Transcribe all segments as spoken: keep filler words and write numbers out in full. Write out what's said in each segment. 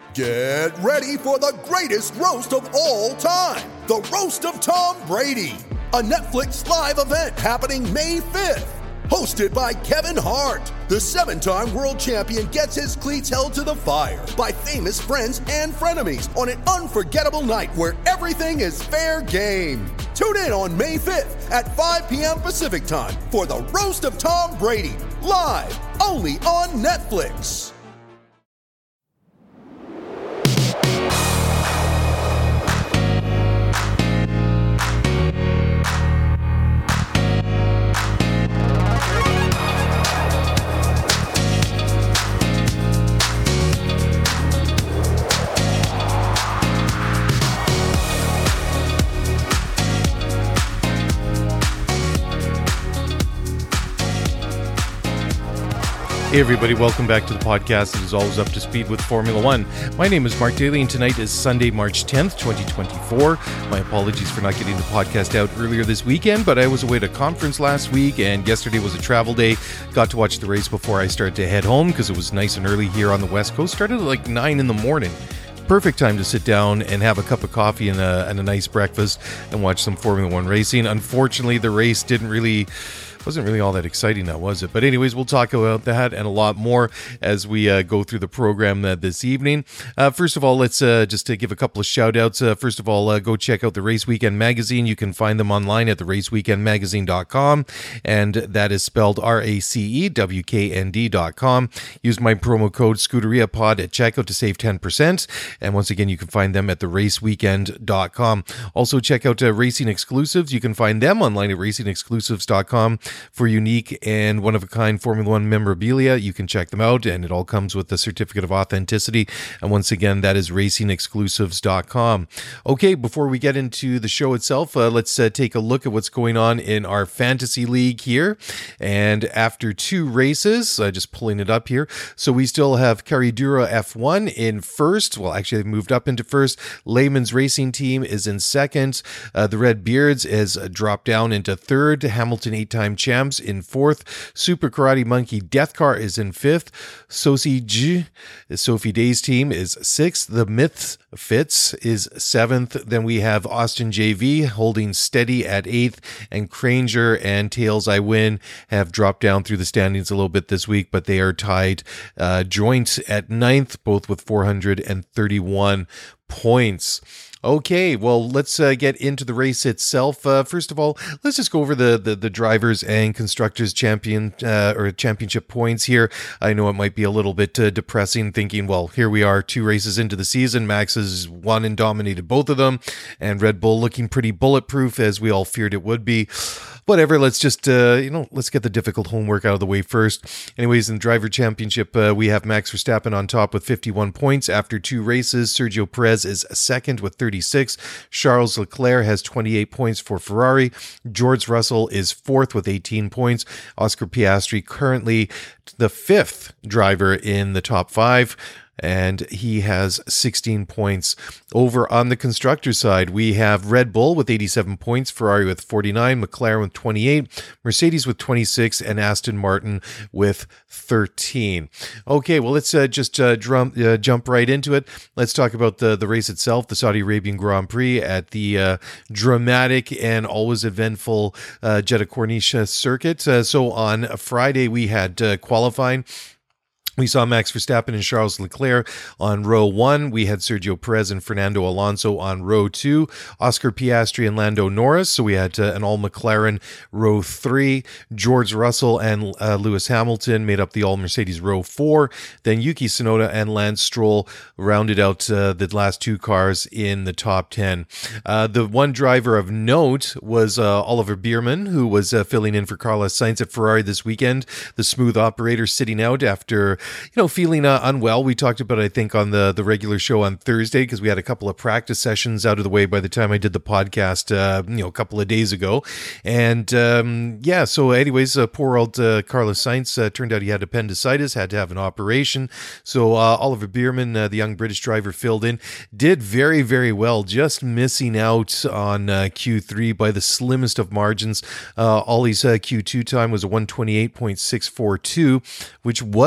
Get ready for the greatest roast of all time, the Roast of Tom Brady, a Netflix live event happening May fifth. Hosted by Kevin Hart, the seven-time world champion gets his cleats held to the fire by famous friends and frenemies on an unforgettable night where everything is fair game. Tune in on May fifth at five p.m. Pacific time for the Roast of Tom Brady, live only on Netflix. Hey everybody, welcome back to the podcast that is always up to speed with Formula One. My name is Mark Daly and tonight is Sunday, March tenth, twenty twenty-four. My apologies for not getting the podcast out earlier this weekend, but I was away at a conference last week and yesterday was a travel day. Got to watch the race before I started to head home because it was nice and early here on the West Coast. Started at like nine in the morning. Perfect time to sit down and have a cup of coffee and a, and a nice breakfast and watch some Formula One racing. Unfortunately, the race didn't really... wasn't really all that exciting now, was it? But anyways, we'll talk about that and a lot more as we uh, go through the program uh, this evening. Uh, first of all, let's uh, just uh, give a couple of shout outs. Uh, first of all, uh, go check out the Race Weekend Magazine. You can find them online at the race weekend magazine dot com, and that is spelled R A C E W K N D dot com. Use my promo code ScuderiaPod at checkout to save ten percent. And once again, you can find them at the race weekend dot com. Also, check out uh, Racing Exclusives. You can find them online at racing exclusives dot com. For unique and one-of-a-kind Formula One memorabilia. You can check them out, and it all comes with a certificate of authenticity. And once again, that is racing exclusives dot com. Okay, before we get into the show itself, uh, let's uh, take a look at what's going on in our fantasy league here. And after two races, uh, just pulling it up here, so we still have Caridura F one in first. Well, actually, they've moved up into first. Lehman's Racing Team is in second. Uh, the Red Beards has uh, dropped down into third. Hamilton eight-time champs in fourth. Super Karate Monkey Death Car is in fifth. Sophie G, Sophie Day's team is sixth. The Myths Fitz is seventh. Then we have Austin J V holding steady at eighth, and Cranger and Tails I Win have dropped down through the standings a little bit this week, but they are tied uh, joint at ninth, both with four hundred thirty-one points. Okay, well, let's uh, get into the race itself. Uh, first of all, let's just go over the the, the drivers and constructors champion uh, or championship points here. I know it might be a little bit uh, depressing thinking, well, here we are two races into the season. Max has won and dominated both of them, and Red Bull looking pretty bulletproof as we all feared it would be. Whatever, let's just, uh, you know, let's get the difficult homework out of the way first. Anyways, in the driver championship, uh, we have Max Verstappen on top with fifty-one points after two races. Sergio Perez is second with thirty-six. Charles Leclerc has twenty-eight points for Ferrari. George Russell is fourth with eighteen points. Oscar Piastri currently the fifth driver in the top five, and he has sixteen points. Over on the constructor side, we have Red Bull with eighty-seven points, Ferrari with forty-nine, McLaren with twenty-eight, Mercedes with twenty-six, and Aston Martin with thirteen. Okay, well, let's uh, just uh, drum, uh, jump right into it. Let's talk about the, the race itself, the Saudi Arabian Grand Prix at the uh, dramatic and always eventful uh, Jeddah Corniche circuit. Uh, so on Friday, we had uh, qualifying. We saw Max Verstappen and Charles Leclerc on row one. We had Sergio Perez and Fernando Alonso on row two. Oscar Piastri and Lando Norris. So we had uh, an all-McLaren row three. George Russell and uh, Lewis Hamilton made up the all-Mercedes row four. Then Yuki Tsunoda and Lance Stroll rounded out uh, the last two cars in the top ten. Uh, the one driver of note was uh, Oliver Biermann, who was uh, filling in for Carlos Sainz at Ferrari this weekend. The smooth operator sitting out after you know, feeling uh, unwell. We talked about it, I think, on the, the regular show on Thursday because we had a couple of practice sessions out of the way by the time I did the podcast, uh, you know, a couple of days ago. And um, yeah, so anyways, uh, poor old uh, Carlos Sainz, uh, turned out he had appendicitis, had to have an operation. So uh, Oliver Biermann, uh, the young British driver, filled in, did very, very well, just missing out on uh, Q three by the slimmest of margins. Uh, Ollie's uh, Q two time was a one twenty-eight point six four two, which wasn't that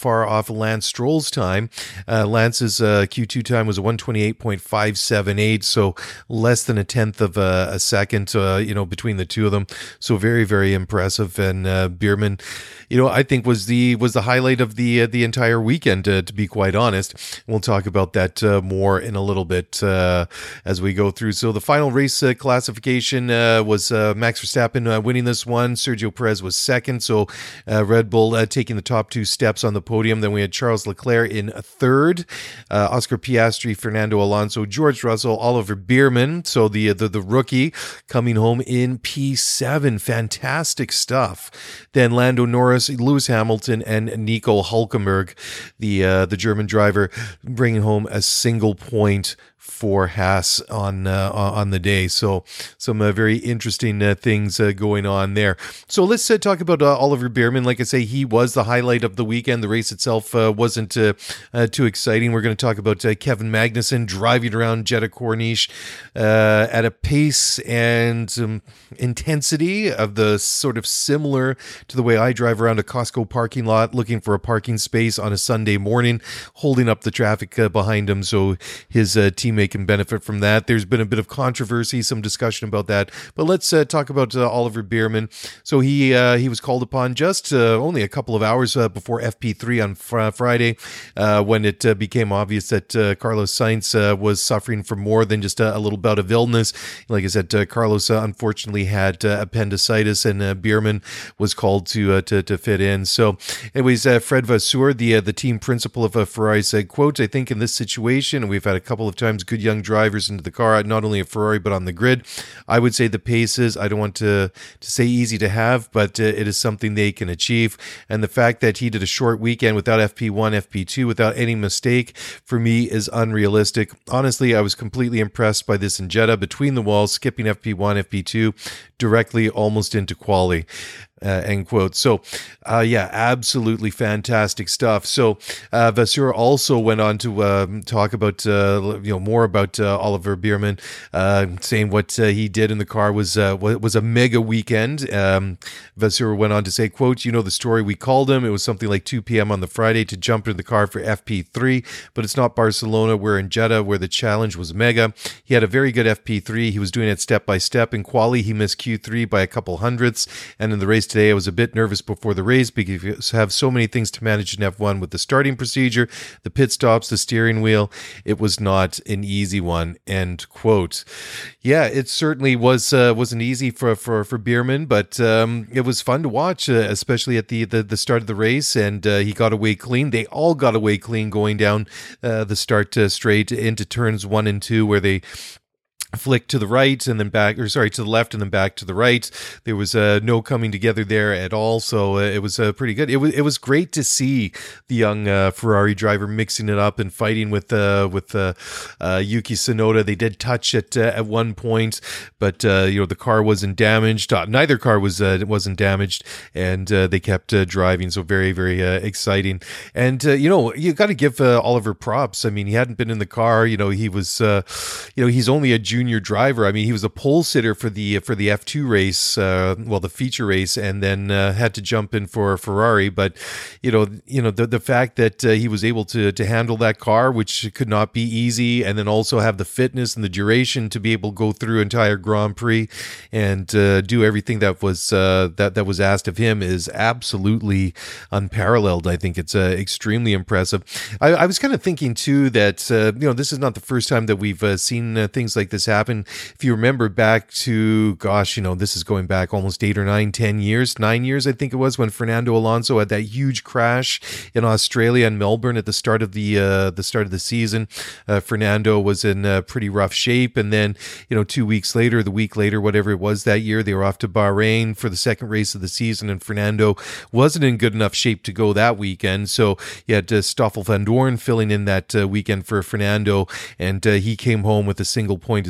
far off Lance Stroll's time. Uh, Lance's uh, Q two time was a one twenty-eight point five seven eight, so less than a tenth of a, a second, uh, you know, between the two of them. So very, very impressive. And uh, Bierman, you know, I think was the was the highlight of the uh, the entire weekend, uh, to be quite honest. We'll talk about that uh, more in a little bit uh, as we go through. So the final race uh, classification uh, was uh, Max Verstappen uh, winning this one. Sergio Perez was second. So uh, Red Bull uh, taking the top two steps on the podium. Then we had Charles Leclerc in third, uh, Oscar Piastri, Fernando Alonso, George Russell, Oliver Bierman. So the the, the rookie coming home in P seven. Fantastic stuff. Then Lando Norris, Lewis Hamilton, and Nico Hülkenberg, the uh, the German driver, bringing home a single point for Haas on uh, on the day. So some uh, very interesting uh, things uh, going on there. So let's uh, talk about uh, Oliver Bierman. Like I say, he was the highlight of the weekend. The race itself uh, wasn't uh, uh, too exciting. We're going to talk about uh, Kevin Magnussen driving around Jeddah Corniche uh, at a pace and um, intensity of the sort of similar to the way I drive around a Costco parking lot looking for a parking space on a Sunday morning, holding up the traffic uh, behind him so his uh, teammate can benefit from that. There's been a bit of controversy, some discussion about that, but let's uh, talk about uh, Oliver Bierman. So he uh, he was called upon just uh, only a couple of hours uh, before F P three on fr- Friday uh, when it uh, became obvious that uh, Carlos Sainz uh, was suffering from more than just a, a little bout of illness. Like I said, uh, Carlos uh, unfortunately had uh, appendicitis, and uh, Bierman was called to, uh, to to fit in. So anyways, uh, Fred Vasseur, the uh, the team principal of uh, Ferrari, said, quote, "I think in this situation, and we've had a couple of times good young drivers into the car, not only at Ferrari but on the grid, I would say the paces, I don't want to, to say easy to have, but uh, it is something they can achieve. And the fact that he did a short weekend without F P one, F P two, without any mistake, for me is unrealistic. Honestly, I was completely impressed by this in Jeddah, between the walls, skipping F P one, F P two, directly almost into quali." Uh, end quote. So, uh, yeah, absolutely fantastic stuff. So, uh, Vasseur also went on to uh, talk about, uh, you know, more about uh, Oliver Bierman, uh, saying what uh, he did in the car was uh, was a mega weekend. Um, Vasseur went on to say, quote, "You know the story, we called him. It was something like two p.m. on the Friday to jump into the car for F P three, but it's not Barcelona. We're in Jeddah, where the challenge was mega. He had a very good F P three. He was doing it step by step. In quali, he missed Q three by a couple hundredths, and in the race today, I was a bit nervous before the race because you have so many things to manage in F one with the starting procedure, the pit stops, the steering wheel. It was not an easy one." End quote. Yeah, it certainly was uh, wasn't easy for for for Bierman, but um, it was fun to watch, uh, especially at the, the the start of the race, and uh, he got away clean. They all got away clean going down uh, the start uh, straight into turns one and two, where they flick to the right and then back, or sorry, to the left and then back to the right. There was uh, no coming together there at all, so uh, it was uh, pretty good. It was it was great to see the young uh, Ferrari driver mixing it up and fighting with uh, with uh, uh, Yuki Tsunoda. They did touch it uh, at one point, but uh, you know the car wasn't damaged. Uh, neither car was uh, wasn't damaged, and uh, they kept uh, driving. So very very uh, exciting. And uh, you know you got to give uh, Oliver props. I mean, he hadn't been in the car. You know he was uh, you know he's only a junior driver. I mean, he was a pole sitter for the for the F two race, uh, well, the feature race, and then uh, had to jump in for Ferrari. But you know, you know, the the fact that uh, he was able to to handle that car, which could not be easy, and then also have the fitness and the duration to be able to go through entire Grand Prix and uh, do everything that was uh, that that was asked of him, is absolutely unparalleled. I think it's uh, extremely impressive. I, I was kind of thinking too that uh, you know this is not the first time that we've uh, seen uh, things like this happen. If you remember back to, gosh, you know, this is going back almost eight or nine, ten years, nine years, I think it was, when Fernando Alonso had that huge crash in Australia and Melbourne at the start of the uh, the start of the season. Uh, Fernando was in uh, pretty rough shape, and then, you know, two weeks later, the week later, whatever it was that year, they were off to Bahrain for the second race of the season, and Fernando wasn't in good enough shape to go that weekend. So you had uh, Stoffel van Dorn filling in that uh, weekend for Fernando, and uh, he came home with a single point as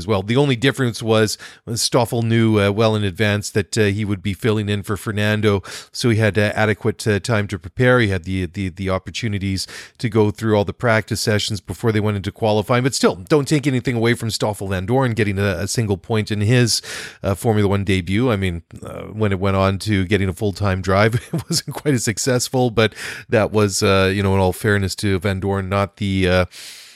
as well. The only difference was Stoffel knew uh, well in advance that uh, he would be filling in for Fernando, so he had uh, adequate uh, time to prepare. He had the, the the opportunities to go through all the practice sessions before they went into qualifying. But still, don't take anything away from Stoffel Vandoorne getting a, a single point in his uh, Formula One debut. I mean, uh, when it went on to getting a full-time drive, it wasn't quite as successful, but that was, uh, you know, in all fairness to Vandoorne, not the... Uh,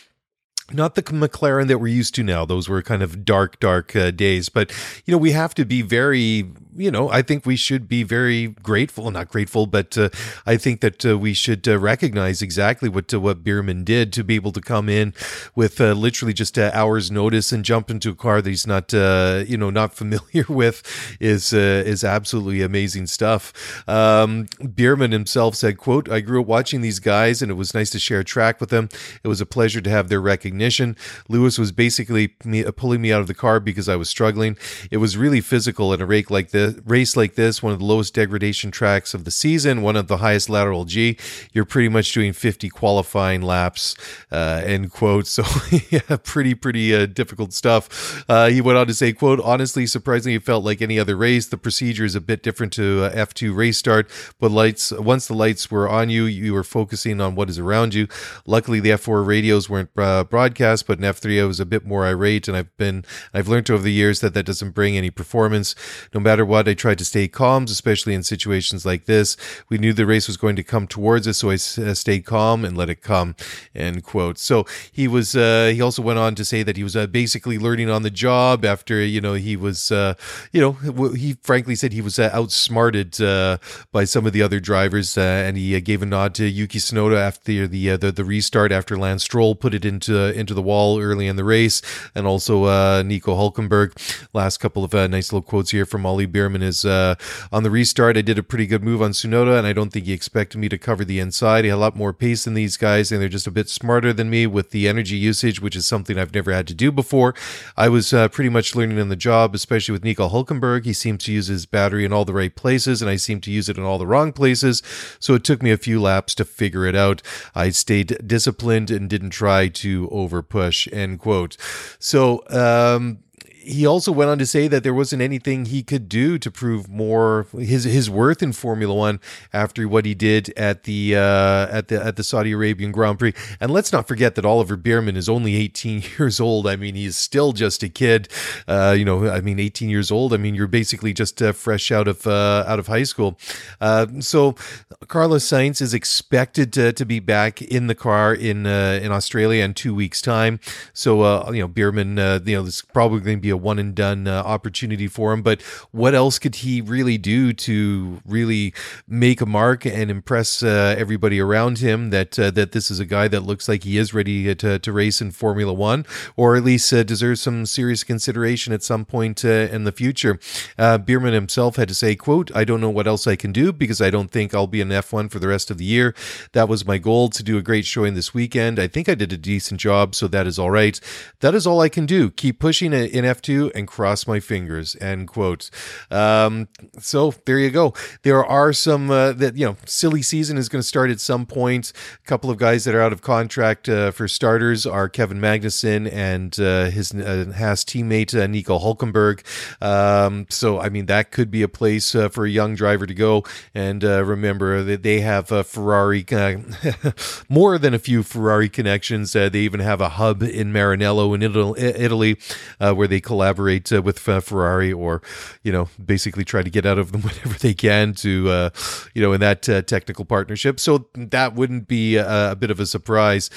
Not the McLaren that we're used to now. Those were kind of dark, dark uh, days. But, you know, we have to be very, you know, I think we should be very grateful, not grateful, but uh, I think that uh, we should uh, recognize exactly what uh, what Bierman did to be able to come in with uh, literally just uh, hours notice and jump into a car that he's not, uh, you know, not familiar with is uh, is absolutely amazing stuff. Um, Bierman himself said, quote, "I grew up watching these guys and it was nice to share a track with them. It was a pleasure to have their recognition. Lewis was basically me, pulling me out of the car because I was struggling. It was really physical in a race like this, race like this, one of the lowest degradation tracks of the season, one of the highest lateral G. You're pretty much doing fifty qualifying laps," uh, end quote. So yeah, pretty, pretty uh, difficult stuff. Uh, he went on to say, quote, "Honestly, surprisingly, it felt like any other race. The procedure is a bit different to uh, F two race start, but lights once the lights were on you, you were focusing on what is around you. Luckily, the F four radios weren't uh, broadcast, but in F three I was a bit more irate, and I've been I've learned over the years that that doesn't bring any performance. No matter what, I tried to stay calm, especially in situations like this. We knew the race was going to come towards us, so I uh, stayed calm and let it come," end quote. So he was uh, he also went on to say that he was uh, basically learning on the job after, you know, he was uh, you know he frankly said he was uh, outsmarted uh, by some of the other drivers, uh, and he uh, gave a nod to Yuki Tsunoda after the uh, the, the restart after Lance Stroll put it into into the wall early in the race, and also uh, Nico Hülkenberg. Last couple of uh, nice little quotes here from Ollie Bierman is, uh, "On the restart, I did a pretty good move on Tsunoda, and I don't think he expected me to cover the inside. He had a lot more pace than these guys, and they're just a bit smarter than me with the energy usage, which is something I've never had to do before. I was uh, pretty much learning on the job, especially with Nico Hülkenberg. He seemed to use his battery in all the right places, and I seemed to use it in all the wrong places, so it took me a few laps to figure it out. I stayed disciplined and didn't try to over push," end quote. So, um, he also went on to say that there wasn't anything he could do to prove more his his worth in Formula One after what he did at the uh, at the at the Saudi Arabian Grand Prix. And let's not forget that Oliver Bierman is only eighteen years old. I mean, he's still just a kid. Uh, you know, I mean, eighteen years old. I mean, you're basically just uh, fresh out of uh, out of high school. Uh, so Carlos Sainz is expected to, to be back in the car in uh, in Australia in two weeks' time. So uh, you know, Bierman, uh, you know, this is probably going to be a one and done uh, opportunity for him, but what else could he really do to really make a mark and impress uh, everybody around him that uh, that this is a guy that looks like he is ready to, to race in Formula One, or at least uh, deserves some serious consideration at some point uh, in the future? Uh, Bierman himself had to say, quote, "I don't know what else I can do because I don't think I'll be in F one for the rest of the year. That was my goal, to do a great showing this weekend. I think I did a decent job, so that is all right. That is all I can do. Keep pushing in F two and cross my fingers," end quote. Um, so there you go. There are some uh, that, you know, silly season is going to start at some point. A couple of guys that are out of contract uh, for starters are Kevin Magnussen and uh, his uh, Haas teammate uh, Nico Hülkenberg. Um, so I mean, that could be a place uh, for a young driver to go. And uh, remember that they have a Ferrari, uh, more than a few Ferrari connections. Uh, they even have a hub in Maranello in Italy, uh, where they collaborate uh, with uh, Ferrari, or, you know, basically try to get out of them whatever they can to, uh, you know, in that uh, technical partnership. So that wouldn't be a, a bit of a surprise.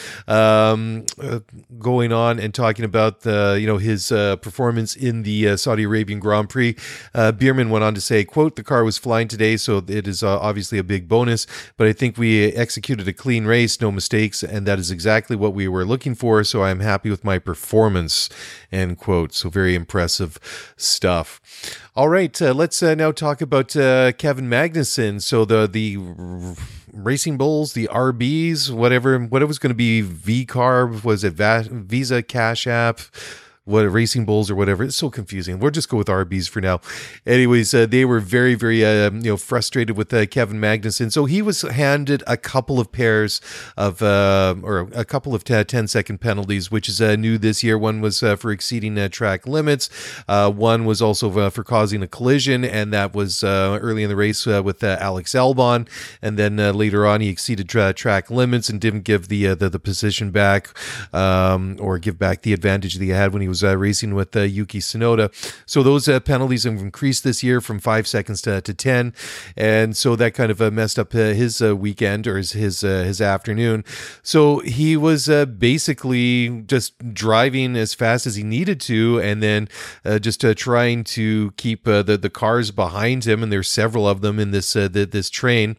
Um, uh, going on and talking about the, you know, his uh, performance in the uh, Saudi Arabian Grand Prix, uh, Bierman went on to say, quote, "The car was flying today, so it is uh, obviously a big bonus, but I think we executed a clean race, no mistakes, and that is exactly what we were looking for, so I am happy with my performance," end quote. So very impressive stuff. All right, uh, let's uh, now talk about uh, Kevin Magnussen. So the the r- Racing Bulls, the R Bs, whatever, what it was going to be, V-Carb, was it Va- Visa Cash App? what Racing Bulls or whatever. It's so confusing. We'll just go with R Bs for now. Anyways, uh, they were very, very uh, you know frustrated with uh, Kevin Magnussen. So he was handed a couple of pairs of uh, or a couple of ten second penalties, which is uh, new this year. One was uh, for exceeding uh, track limits. Uh, one was also uh, for causing a collision, and that was uh, early in the race uh, with uh, Alex Albon. And then uh, later on, he exceeded tra- track limits and didn't give the uh, the, the position back um, or give back the advantage that he had when he was uh, racing with uh, Yuki Tsunoda. So those uh, penalties have increased this year from five seconds to, to ten, and so that kind of uh, messed up uh, his uh, weekend or his his, uh, his afternoon. So he was uh, basically just driving as fast as he needed to, and then uh, just uh, trying to keep uh, the the cars behind him. And there's several of them in this uh, the, this train,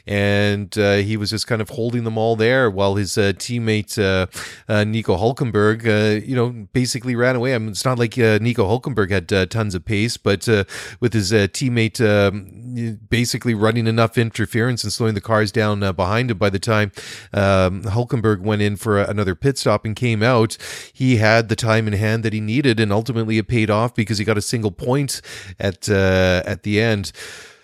and uh, he was just kind of holding them all there while his uh, teammate uh, uh, Nico Hülkenberg, uh, you know, basically ran away. I mean, it's not like uh, Nico Hülkenberg had uh, tons of pace, but uh, with his uh, teammate um, basically running enough interference and slowing the cars down uh, behind him, by the time um, Hülkenberg went in for another pit stop and came out, he had the time in hand that he needed, and ultimately it paid off because he got a single point at uh, at the end.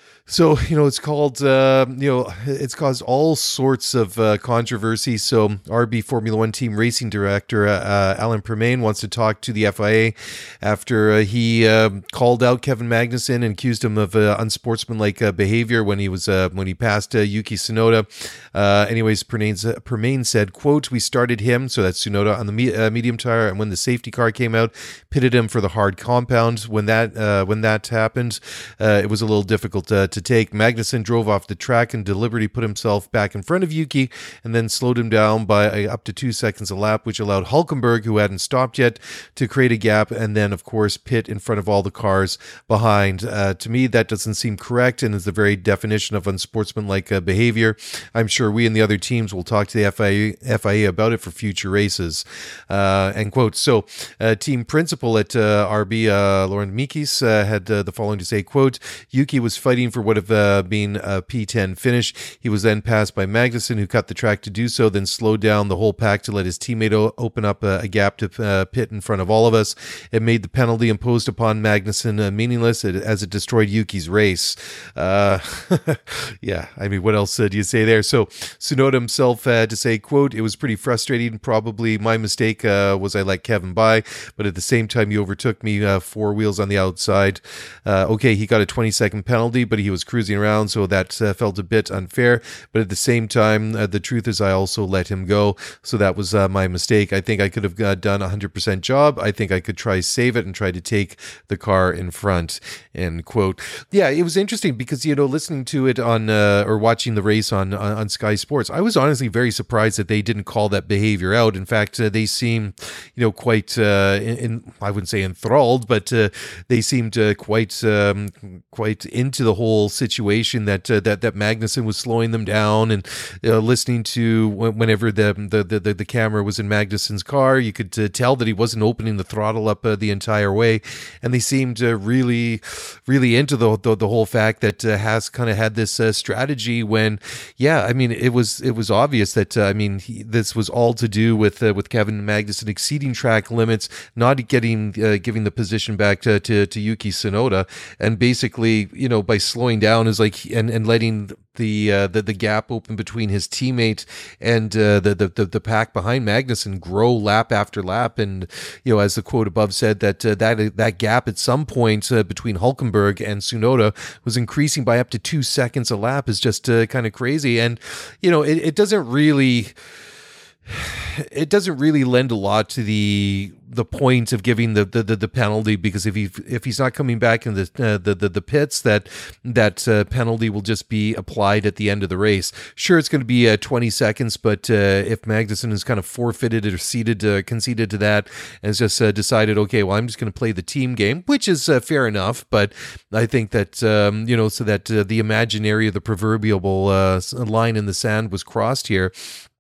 So, you know, it's called, uh, you know, it's caused all sorts of uh, controversy. So R B Formula One team racing director uh, Alain Permane wants to talk to the F I A after uh, he uh, called out Kevin Magnussen and accused him of uh, unsportsmanlike uh, behavior when he was uh, when he passed uh, Yuki Tsunoda. Uh, anyways, Permane said, quote, "We started him," so that's Tsunoda, on the me- uh, medium tire, and when the safety car came out, pitted him for the hard compound. When that uh, when that happened, uh, it was a little difficult uh, to to take. Magnussen drove off the track and deliberately put himself back in front of Yuki and then slowed him down by uh, up to two seconds a lap, which allowed Hülkenberg, who hadn't stopped yet, to create a gap and then, of course, pit in front of all the cars behind. Uh, to me, that doesn't seem correct and is the very definition of unsportsmanlike uh, behavior. I'm sure we and the other teams will talk to the F I A, F I A about it for future races. Uh, end quote. So, uh, team principal at uh, R B, uh, Laurent Mikis, uh, had uh, the following to say, quote, "Yuki was fighting for would have uh, been a P ten finish. He was then passed by Magnussen, who cut the track to do so, then slowed down the whole pack to let his teammate o- open up a, a gap to uh, pit in front of all of us. It made the penalty imposed upon Magnussen uh, meaningless as it destroyed Yuki's race." Uh, yeah, I mean, what else uh, do you say there? So Tsunoda himself had to say, quote, "It was pretty frustrating. Probably my mistake uh, was I let Kevin by, but at the same time, he overtook me uh, four wheels on the outside. Uh, okay, he got a twenty second penalty, but he was cruising around, so that uh, felt a bit unfair. But at the same time, uh, the truth is I also let him go. So that was uh, my mistake. I think I could have uh, done a one hundred percent job. I think I could try save it and try to take the car in front." End quote. Yeah, it was interesting because, you know, listening to it on uh, or watching the race on, on on Sky Sports, I was honestly very surprised that they didn't call that behavior out. In fact, uh, they seem, you know, quite uh, in, in I wouldn't say enthralled, but uh, they seemed uh, quite um, quite into the whole situation that uh, that that Magnussen was slowing them down, and uh, listening to whenever the, the the the camera was in Magnussen's car, you could uh, tell that he wasn't opening the throttle up uh, the entire way, and they seemed uh, really really into the the, the whole fact that uh, Haas kind of had this uh, strategy when, yeah, I mean, it was it was obvious that uh, I mean he, this was all to do with uh, with Kevin Magnussen exceeding track limits, not getting uh, giving the position back to, to to Yuki Tsunoda, and basically, you know, by slowing down is like and, and letting the uh, the the gap open between his teammate and uh, the, the the pack behind Magnussen grow lap after lap, and, you know, as the quote above said, that uh, that that gap at some point uh, between Hülkenberg and Tsunoda was increasing by up to two seconds a lap is just uh, kind of crazy, and, you know, it, it doesn't really. It doesn't really lend a lot to the the point of giving the the, the penalty, because if he if he's not coming back in the uh, the, the the pits, that that uh, penalty will just be applied at the end of the race. Sure, it's going to be uh, twenty seconds, but uh, if Magnussen has kind of forfeited or ceded uh, conceded to that and has just uh, decided, okay, well, I'm just going to play the team game, which is uh, fair enough, but I think that um, you know, so that uh, the imaginary, the proverbial uh, line in the sand was crossed here.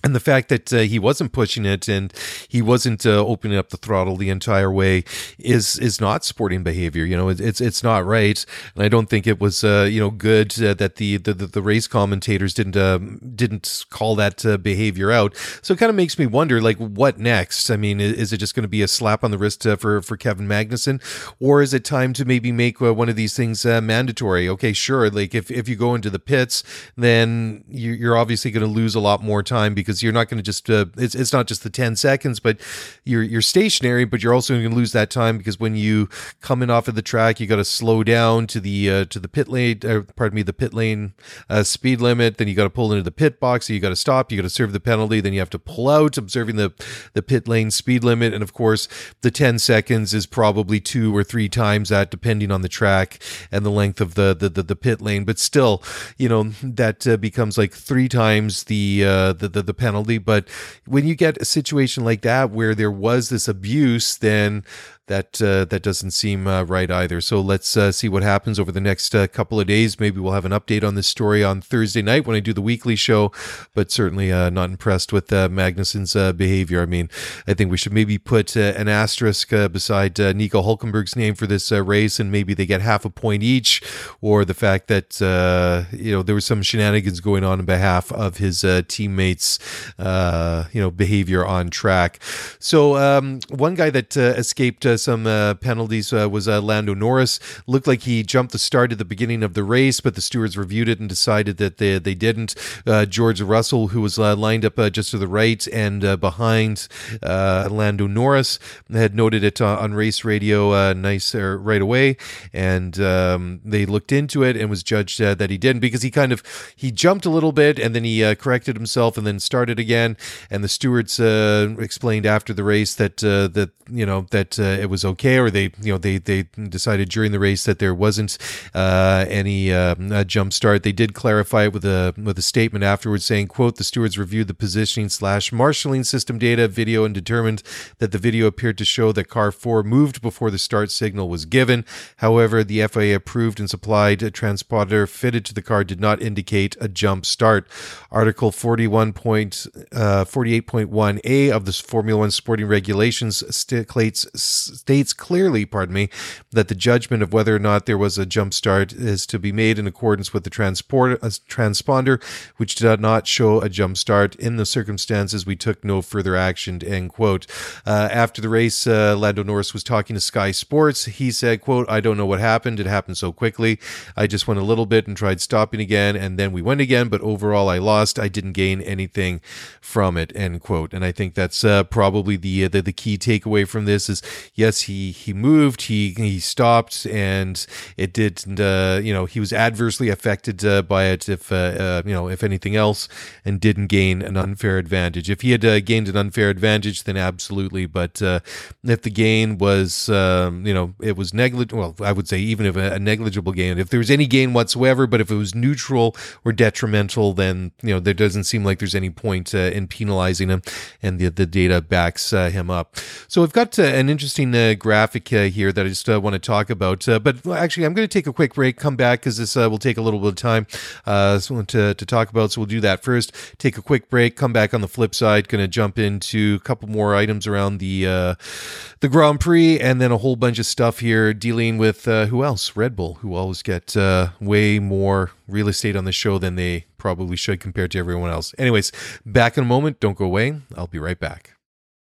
And the fact that uh, he wasn't pushing it and he wasn't uh, opening up the throttle the entire way is is not sporting behavior. You know, it, it's it's not right. And I don't think it was uh, you know good uh, that the, the the race commentators didn't uh, didn't call that uh, behavior out. So it kind of makes me wonder, like, what next? I mean, is, is it just going to be a slap on the wrist uh, for for Kevin Magnussen, or is it time to maybe make uh, one of these things uh, mandatory? Okay, sure. Like if if you go into the pits, then you, you're obviously going to lose a lot more time because Because you're not going to just, uh, it's it's not just the ten seconds, but you're you're stationary, but you're also going to lose that time because when you come in off of the track, you got to slow down to the uh, to the pit lane, uh, pardon me, the pit lane uh, speed limit. Then you got to pull into the pit box. So you got to stop. You got to serve the penalty. Then you have to pull out, observing the the pit lane speed limit. And of course, the ten seconds is probably two or three times that, depending on the track and the length of the the the, the pit lane. But still, you know, that uh, becomes like three times the uh, the the, the penalty. But when you get a situation like that where there was this abuse, then that uh, that doesn't seem uh, right either. So let's uh, see what happens over the next uh, couple of days. Maybe we'll have an update on this story on Thursday night when I do the weekly show, but certainly uh, not impressed with uh, Magnussen's uh, behavior. I mean, I think we should maybe put uh, an asterisk uh, beside uh, Nico Hulkenberg's name for this uh, race, and maybe they get half a point each, or the fact that uh, you know there was some shenanigans going on on behalf of his uh, teammates' uh, you know behavior on track. So um, one guy that uh, escaped uh, some uh, penalties uh, was uh, Lando Norris. Looked like he jumped the start at the beginning of the race, but the stewards reviewed it and decided that they they didn't. Uh, George Russell, who was uh, lined up uh, just to the right and uh, behind uh, Lando Norris, had noted it uh, on race radio uh, nice uh, right away, and um, they looked into it and was judged uh, that he didn't, because he kind of he jumped a little bit and then he uh, corrected himself and then started again. And the stewards uh, explained after the race that uh, that you know that uh, it was okay, or they you know they they decided during the race that there wasn't uh, any uh, jump start. They did clarify it with a with a statement afterwards saying, quote, "The stewards reviewed the positioning slash marshalling system data video and determined that the video appeared to show that car four moved before the start signal was given. However, the F I A approved and supplied a transponder fitted to the car did not indicate a jump start." Article forty-one point forty-eight point one A of the Formula One sporting regulations states states clearly, pardon me, that the judgment of whether or not there was a jump start is to be made in accordance with the transport uh, transponder, which did not show a jump start. In the circumstances, we took no further action, end quote. Uh, after the race, uh, Lando Norris was talking to Sky Sports. He said, quote, "I don't know what happened. It happened so quickly. I just went a little bit and tried stopping again, and then we went again, but overall I lost. I didn't gain anything from it," end quote. And I think that's uh, probably the, the the key takeaway from this is, yes, he he moved, he he stopped, and it didn't, uh, you know, he was adversely affected uh, by it, if uh, uh, you know, if anything else, and didn't gain an unfair advantage. If he had uh, gained an unfair advantage, then absolutely. But uh, if the gain was, um, you know, it was negligible. Well, I would say even if a, a negligible gain, if there was any gain whatsoever, but if it was neutral or detrimental, then you know there doesn't seem like there's any point uh, in penalizing him, and the the data backs uh, him up. So we've got uh, an interesting uh, graphic uh, here that I just uh, want to talk about. Uh, but actually, I'm going to take a quick break, come back, because this uh, will take a little bit of time uh, to, to talk about. So we'll do that first. Take a quick break, come back on the flip side. Going to jump into a couple more items around the uh, the Grand Prix, and then a whole bunch of stuff here dealing with uh, who else? Red Bull, who always get uh, way more real estate on the show than they probably should compared to everyone else. Anyways, back in a moment. Don't go away. I'll be right back.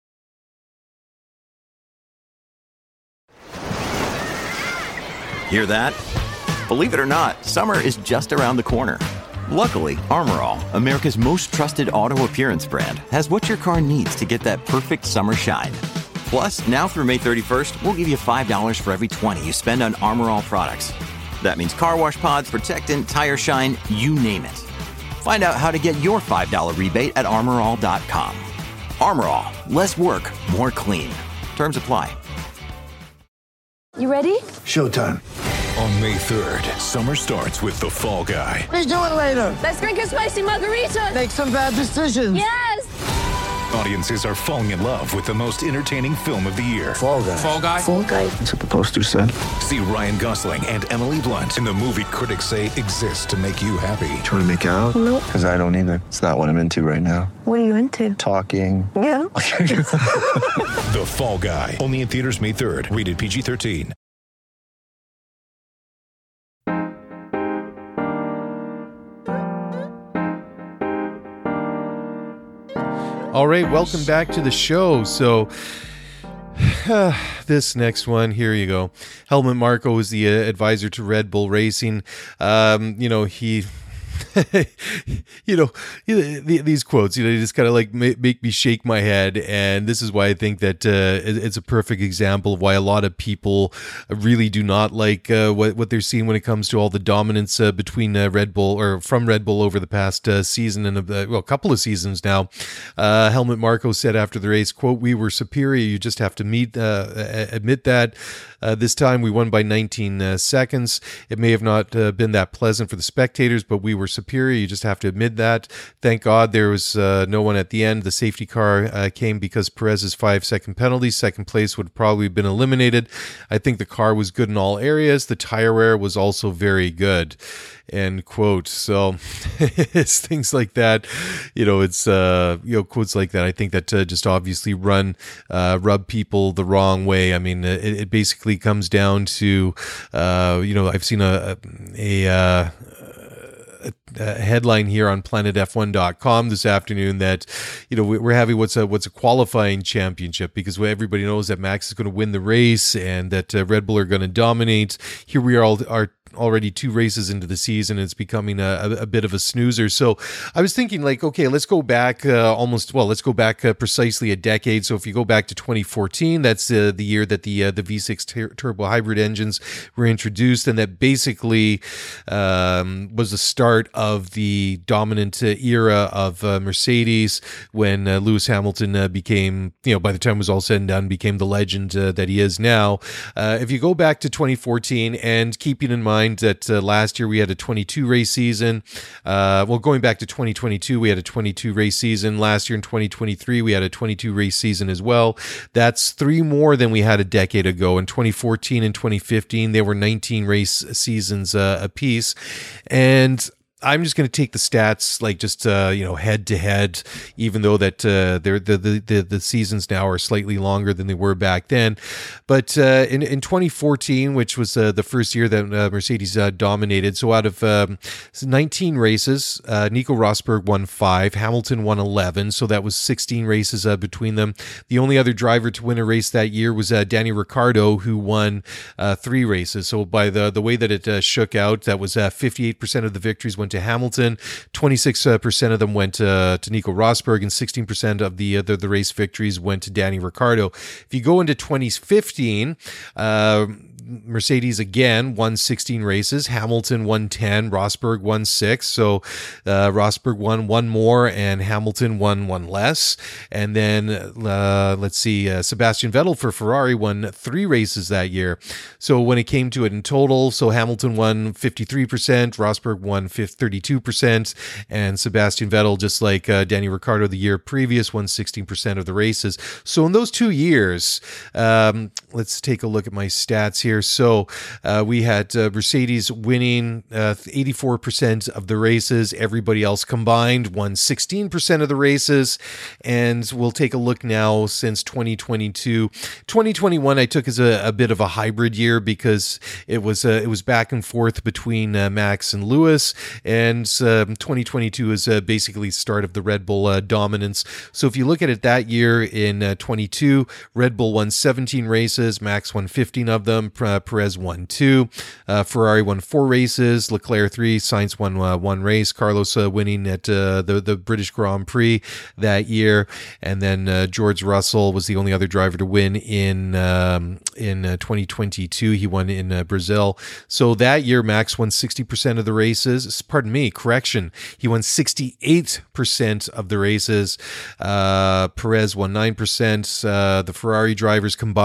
Hear that? Believe it or not, summer is just around the corner. Luckily, Armor All, America's most trusted auto appearance brand, has what your car needs to get that perfect summer shine. Plus, now through May thirty-first, we'll give you five dollars for every twenty you spend on Armor All products. That means car wash pods, protectant, tire shine, you name it. Find out how to get your five dollars rebate at armor all dot com. Armor All, less work, more clean. Terms apply. You ready? Showtime. On May third, summer starts with The Fall Guy. Let's do it later. Let's drink a spicy margarita. Make some bad decisions. Yes! Audiences are falling in love with the most entertaining film of the year. Fall Guy. Fall Guy? Fall Guy. That's what the poster said. See Ryan Gosling and Emily Blunt in the movie critics say exists to make you happy. Trying to make it out? Nope. Because I don't either. It's not what I'm into right now. What are you into? Talking. Yeah. The Fall Guy. Only in theaters May third. Rated P G thirteen. All right, welcome back to the show. So uh, this next one, here you go. Helmut Marko is the uh, advisor to Red Bull Racing. Um, you know, he... you know, these quotes, you know, they just kind of like make me shake my head. And this is why I think that uh, it's a perfect example of why a lot of people really do not like uh, what, what they're seeing when it comes to all the dominance uh, between uh, Red Bull or from Red Bull over the past uh, season and uh, well, a couple of seasons now. Uh, Helmut Marko said after the race, quote, "We were superior. You just have to meet, uh, admit that. Uh, this time we won by nineteen uh, seconds. It may have not uh, been that pleasant for the spectators, but we were superior. You just have to admit that. Thank God there was uh, no one at the end. The safety car uh, came because Perez's five-second penalty. Second place would probably have been eliminated. I think the car was good in all areas. The tire wear was also very good." End quote. So it's things like that, you know, it's, uh, you know, quotes like that. I think that uh, just obviously run, uh, rub people the wrong way. I mean, it, it basically comes down to, uh, you know, I've seen a, a, uh, a headline here on planet F one dot com this afternoon that, you know, we're having what's a what's a qualifying championship, because everybody knows that Max is going to win the race and that uh, Red Bull are going to dominate. Here we are, all are already two races into the season. It's becoming a, a, a bit of a snoozer. So I was thinking, like, okay, let's go back uh, almost, well, let's go back uh, precisely a decade. So if you go back to twenty fourteen, that's uh, the year that the uh, the V six tur- turbo hybrid engines were introduced, and that basically um, was the start of the dominant uh, era of uh, Mercedes, when uh, Lewis Hamilton uh, became, you know, by the time it was all said and done, became the legend uh, that he is now. Uh, if you go back to twenty fourteen, and keeping in mind that uh, last year we had a twenty-two race season. Uh, well, going back to twenty twenty-two, we had a twenty-two race season. Last year in twenty twenty-three, we had a twenty-two race season as well. That's three more than we had a decade ago. In twenty fourteen and twenty fifteen, there were nineteen race seasons uh, apiece. And I'm just going to take the stats, like just uh, you know, head to head, even though that uh, the, the the the seasons now are slightly longer than they were back then. But uh, in in twenty fourteen, which was uh, the first year that uh, Mercedes uh, dominated, so out of um, nineteen races, uh, Nico Rosberg won five, Hamilton won eleven, so that was sixteen races uh, between them. The only other driver to win a race that year was uh, Danny Ricciardo, who won uh, three races. So by the the way that it uh, shook out, that was uh, fifty-eight percent of the victories went to Hamilton, twenty-six percent of them went uh, to Nico Rosberg, and sixteen percent of the, uh, the the race victories went to Danny Ricciardo. If you go into twenty fifteen, uh, Mercedes again won sixteen races, Hamilton won ten, Rosberg won six, so uh, Rosberg won one more and Hamilton won one less. And then uh, let's see, uh, Sebastian Vettel for Ferrari won three races that year. So when it came to it in total, so Hamilton won fifty-three percent, Rosberg won thirty-two percent, and Sebastian Vettel, just like uh, Danny Ricciardo the year previous, won sixteen percent of the races. So in those two years, um, let's take a look at my stats here. So uh, we had uh, Mercedes winning uh, eighty-four percent of the races. Everybody else combined won sixteen percent of the races. And we'll take a look now since twenty twenty-two. twenty twenty-one I took as a, a bit of a hybrid year, because it was uh, it was back and forth between uh, Max and Lewis. And um, twenty twenty-two is uh, basically the start of the Red Bull uh, dominance. So if you look at it that year in uh, twenty-two, Red Bull won seventeen races, Max won fifteen of them, uh, Perez won two, uh, Ferrari won four races, Leclerc three, Sainz won uh, one race, Carlos uh, winning at uh, the, the British Grand Prix that year, and then uh, George Russell was the only other driver to win in um, in uh, twenty twenty-two. He won in uh, Brazil. So that year, Max won sixty percent of the races. Pardon me, correction. He won sixty-eight percent of the races. Uh, Perez won nine percent. Uh, the Ferrari drivers combined won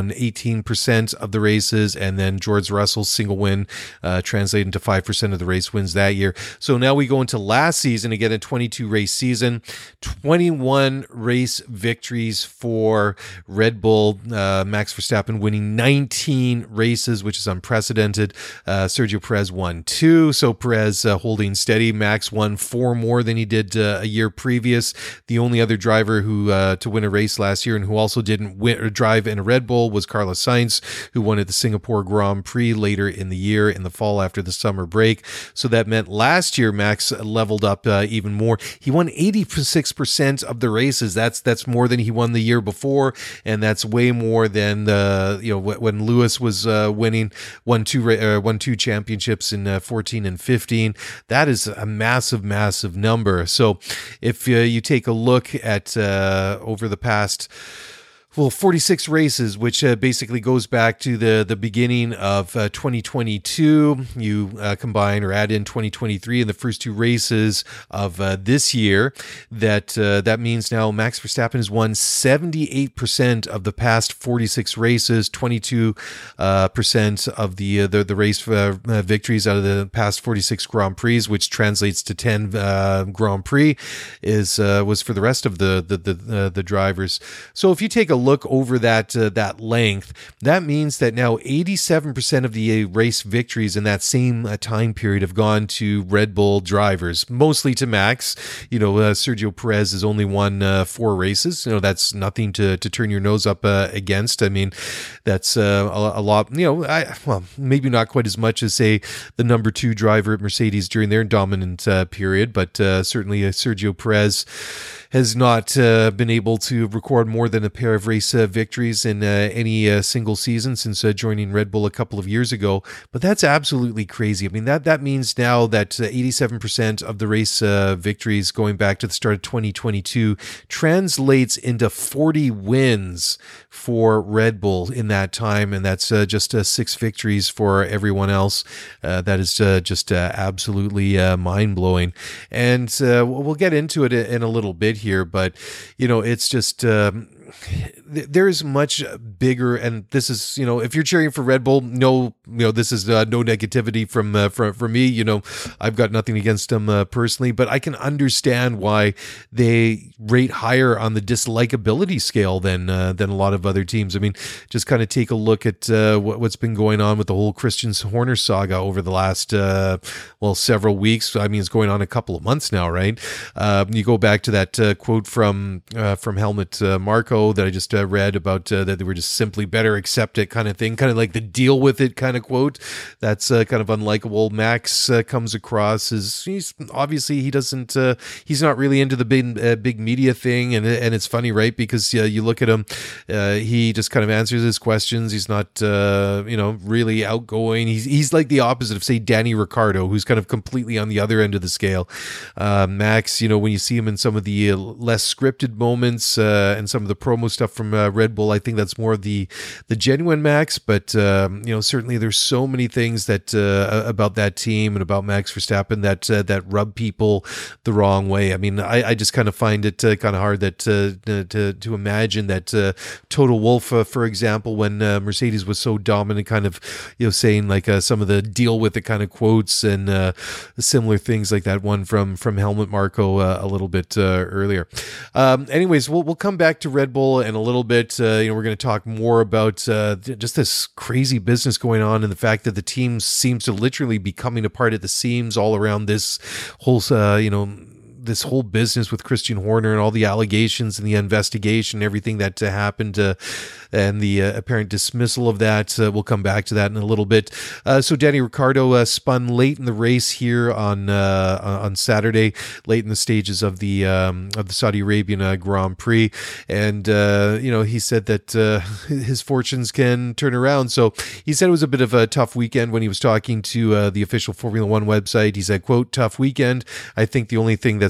won eighteen percent of the races, and then George Russell's single win uh, translated into five percent of the race wins that year. So now we go into last season, again a twenty-two race season, twenty-one race victories for Red Bull, uh, Max Verstappen winning nineteen races, which is unprecedented. Uh, Sergio Perez won two, so Perez uh, holding steady. Max won four more than he did uh, a year previous. The only other driver who uh, to win a race last year and who also didn't win or drive in a Red Bull was Carlos Sainz, who won at the Singapore Grand Prix later in the year, in the fall after the summer break. So that meant last year Max leveled up uh, even more. He won eighty-six percent of the races. That's that's more than he won the year before, and that's way more than the you know when Lewis was uh, winning won two uh, won two championships in uh, fourteen and fifteen. That is a massive, massive number. So if uh, you take a look at uh, over the past, well, forty-six races, which uh, basically goes back to the, the beginning of uh, twenty twenty-two. You uh, combine or add in twenty twenty-three in the first two races of uh, this year. That uh, that means now Max Verstappen has won seventy-eight percent of the past forty-six races, twenty-two percent uh, of the, uh, the the race uh, uh, victories out of the past forty-six Grand Prix, which translates to ten uh, Grand Prix, is uh, was for the rest of the the the, uh, the drivers. So if you take a look over that uh, that length, that means that now eighty-seven percent of the uh, race victories in that same uh, time period have gone to Red Bull drivers, mostly to Max. You know, uh, Sergio Perez has only won uh, four races. You know, that's nothing to to turn your nose up uh, against. I mean, that's uh, a, a lot. You know, I well, maybe not quite as much as say the number two driver at Mercedes during their dominant uh, period, but uh, certainly uh, Sergio Perez has not uh, been able to record more than a pair of race uh, victories in uh, any uh, single season since uh, joining Red Bull a couple of years ago. But that's absolutely crazy. I mean, that that means now that uh, eighty-seven percent of the race uh, victories going back to the start of twenty twenty-two translates into forty wins for Red Bull in that time, and that's uh, just uh, six victories for everyone else. Uh, that is uh, just uh, absolutely uh, mind-blowing. And uh, we'll get into it in a little bit here, but you know, it's just um, there's much bigger, and this is, you know, if you're cheering for Red Bull, no, you know, this is uh, no negativity from uh, from from me. You know, I've got nothing against them uh, personally, but I can understand why they rate higher on the dislikability scale than uh, than a lot of other teams. I mean, just kind of take a look at uh, what, what's been going on with the whole Christian Horner saga over the last uh, well several weeks. I mean, it's going on a couple of months now, right? Uh, you go back to that uh, quote from uh, from Helmut uh, Marko that I just uh, read about uh, that they were just simply better accept it kind of thing, kind of like the deal with it kind of quote. That's uh, kind of unlikable. Max uh, comes across as he's obviously he doesn't uh, he's not really into the big uh, big media thing, and and it's funny, right? Because uh, you look at him, uh, he just kind of answers his questions. He's not uh, you know really outgoing. He's he's like the opposite of say Danny Ricciardo, who's kind of completely on the other end of the scale. Uh, Max, you know, when you see him in some of the uh, less scripted moments uh, and some of the promo stuff from uh, Red Bull, I think that's more the the genuine Max. But um, you know, certainly there's so many things that uh, about that team and about Max Verstappen that uh, that rub people the wrong way. I mean, I, I just kind of find it uh, kind of hard that uh, to to imagine that uh, Toto Wolff, uh, for example, when uh, Mercedes was so dominant, kind of you know saying like uh, some of the deal with it kind of quotes and uh, similar things like that one from from Helmut Marko uh, a little bit uh, earlier. Um, anyways, we'll we'll come back to Red Bull in a little bit. Uh, you know, we're going to talk more about uh, just this crazy business going on and the fact that the team seems to literally be coming apart at the seams all around this whole, uh, you know, this whole business with Christian Horner and all the allegations and the investigation, everything that uh, happened, uh, and the uh, apparent dismissal of that. Uh, we'll come back to that in a little bit. Uh, so Danny Ricciardo uh, spun late in the race here on uh, on Saturday, late in the stages of the um, of the Saudi Arabian uh, Grand Prix, and uh, you know he said that uh, his fortunes can turn around. So he said it was a bit of a tough weekend when he was talking to uh, the official Formula One website. He said, "quote tough weekend. I think the only thing that's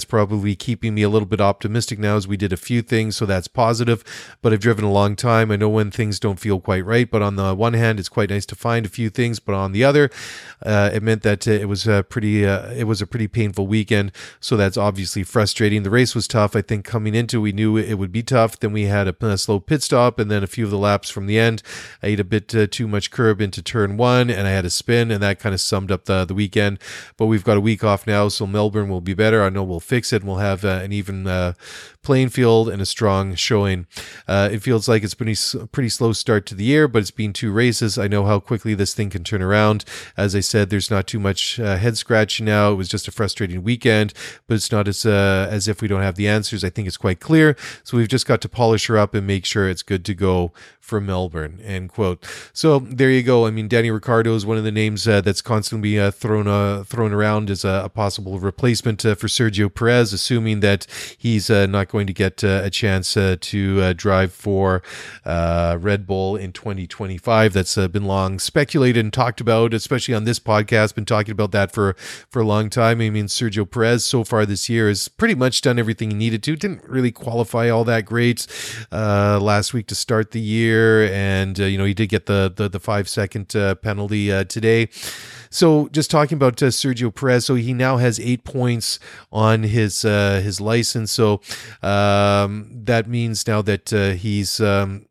probably keeping me a little bit optimistic now, as we did a few things, so that's positive. But I've driven a long time. I know when things don't feel quite right, but on the one hand, it's quite nice to find a few things, but on the other, uh, it meant that uh, it was a pretty uh, it was a pretty painful weekend, so that's obviously frustrating. The race was tough. I think coming into, we knew it would be tough. Then we had a, a slow pit stop, and then a few of the laps from the end, I ate a bit uh, too much curb into turn one, and I had a spin, and that kind of summed up the, the weekend. But we've got a week off now, so Melbourne will be better. I know we'll fix it, and we'll have uh, an even uh, playing field and a strong showing. Uh, it feels like it's been a pretty slow start to the year, but it's been two races. I know how quickly this thing can turn around. As I said, there's not too much uh, head scratching now. It was just a frustrating weekend, but it's not as uh, as if we don't have the answers. I think it's quite clear. So we've just got to polish her up and make sure it's good to go for Melbourne, end quote. So there you go. I mean, Danny Ricciardo is one of the names uh, that's constantly uh, thrown uh, thrown around as a, a possible replacement uh, for Sergio Perez, assuming that he's uh, not going to get uh, a chance uh, to uh, drive for uh, Red Bull in twenty twenty-five. That's uh, been long speculated and talked about, especially on this podcast. Been talking about that for, for a long time. I mean, Sergio Perez so far this year has pretty much done everything he needed to. Didn't really qualify all that great uh, last week to start the year. And, uh, you know, he did get the the, the five second uh, penalty uh, today. So just talking about uh, Sergio Perez, so he now has eight points on his uh, his license. So um, that means now that uh, he's... Um,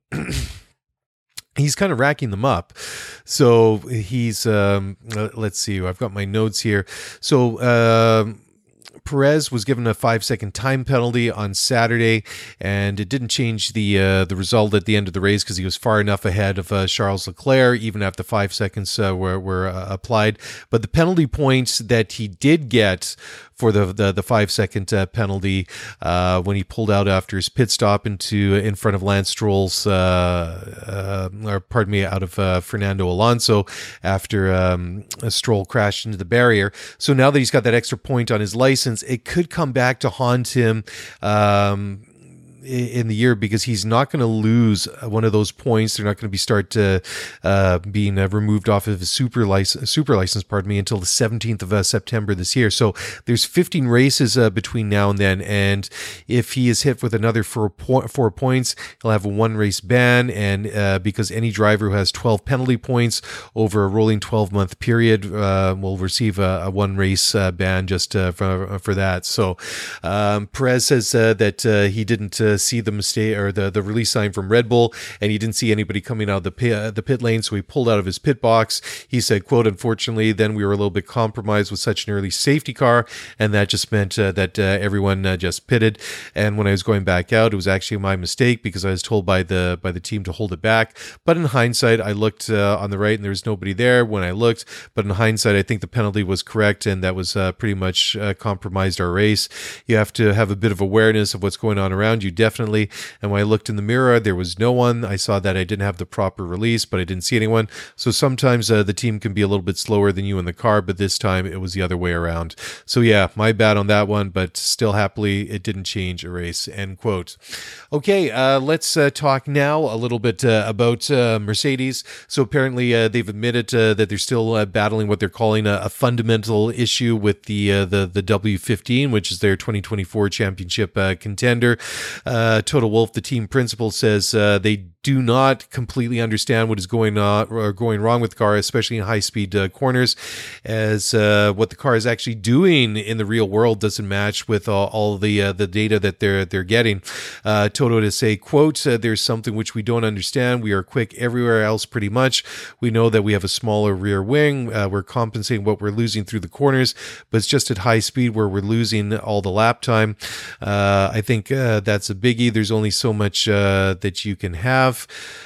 he's kind of racking them up. So he's, um, let's see, I've got my notes here. So, um, Perez was given a five-second time penalty on Saturday, and it didn't change the uh, the result at the end of the race because he was far enough ahead of uh, Charles Leclerc, even after five seconds uh, were, were uh, applied. But the penalty points that he did get for the the, the five-second uh, penalty uh, when he pulled out after his pit stop into in front of Lance Stroll's, uh, uh, or pardon me, out of uh, Fernando Alonso after um, Stroll crashed into the barrier. So now that he's got that extra point on his license, it could come back to haunt him um, in the year, because he's not going to lose one of those points. They're not going to be start uh, uh, being uh, removed off of his super license, super license, pardon me, until the seventeenth of uh, September this year. So there's fifteen races uh, between now and then, and if he is hit with another four, po- four points, he'll have a one race ban. And uh, because any driver who has twelve penalty points over a rolling twelve month period uh, will receive a, a one race uh, ban just uh, for for that. So um, Perez says uh, that uh, he didn't. Uh, see the mistake or the, the release sign from Red Bull, and he didn't see anybody coming out of the pit, uh, the pit lane, so he pulled out of his pit box. He said, quote, unfortunately, then we were a little bit compromised with such an early safety car, and that just meant uh, that uh, everyone uh, just pitted. And when I was going back out, it was actually my mistake because I was told by the by the team to hold it back. But in hindsight, I looked uh, on the right and there was nobody there when I looked. But in hindsight, I think the penalty was correct, and that was uh, pretty much uh, compromised our race. You have to have a bit of awareness of what's going on around you. Definitely. And when I looked in the mirror, there was no one. I saw that I didn't have the proper release, but I didn't see anyone. So sometimes uh, the team can be a little bit slower than you in the car, but this time it was the other way around. So yeah, my bad on that one, but still happily it didn't change a race, end quote. Okay, uh, let's uh, talk now a little bit uh, about uh, Mercedes. So apparently uh, they've admitted uh, that they're still uh, battling what they're calling a, a fundamental issue with the, uh, the, the W fifteen, which is their twenty twenty-four championship uh, contender. Uh, Toto Wolff, the team principal, says uh, they do not completely understand what is going on or going wrong with the car, especially in high-speed uh, corners, as uh, what the car is actually doing in the real world doesn't match with all, all the uh, the data that they're they're getting. Uh, Toto to say, quote, uh, there's something which we don't understand. We are quick everywhere else pretty much. We know that we have a smaller rear wing. Uh, we're compensating what we're losing through the corners, but it's just at high speed where we're losing all the lap time. Uh, I think uh, that's a biggie. There's only so much uh, that you can have.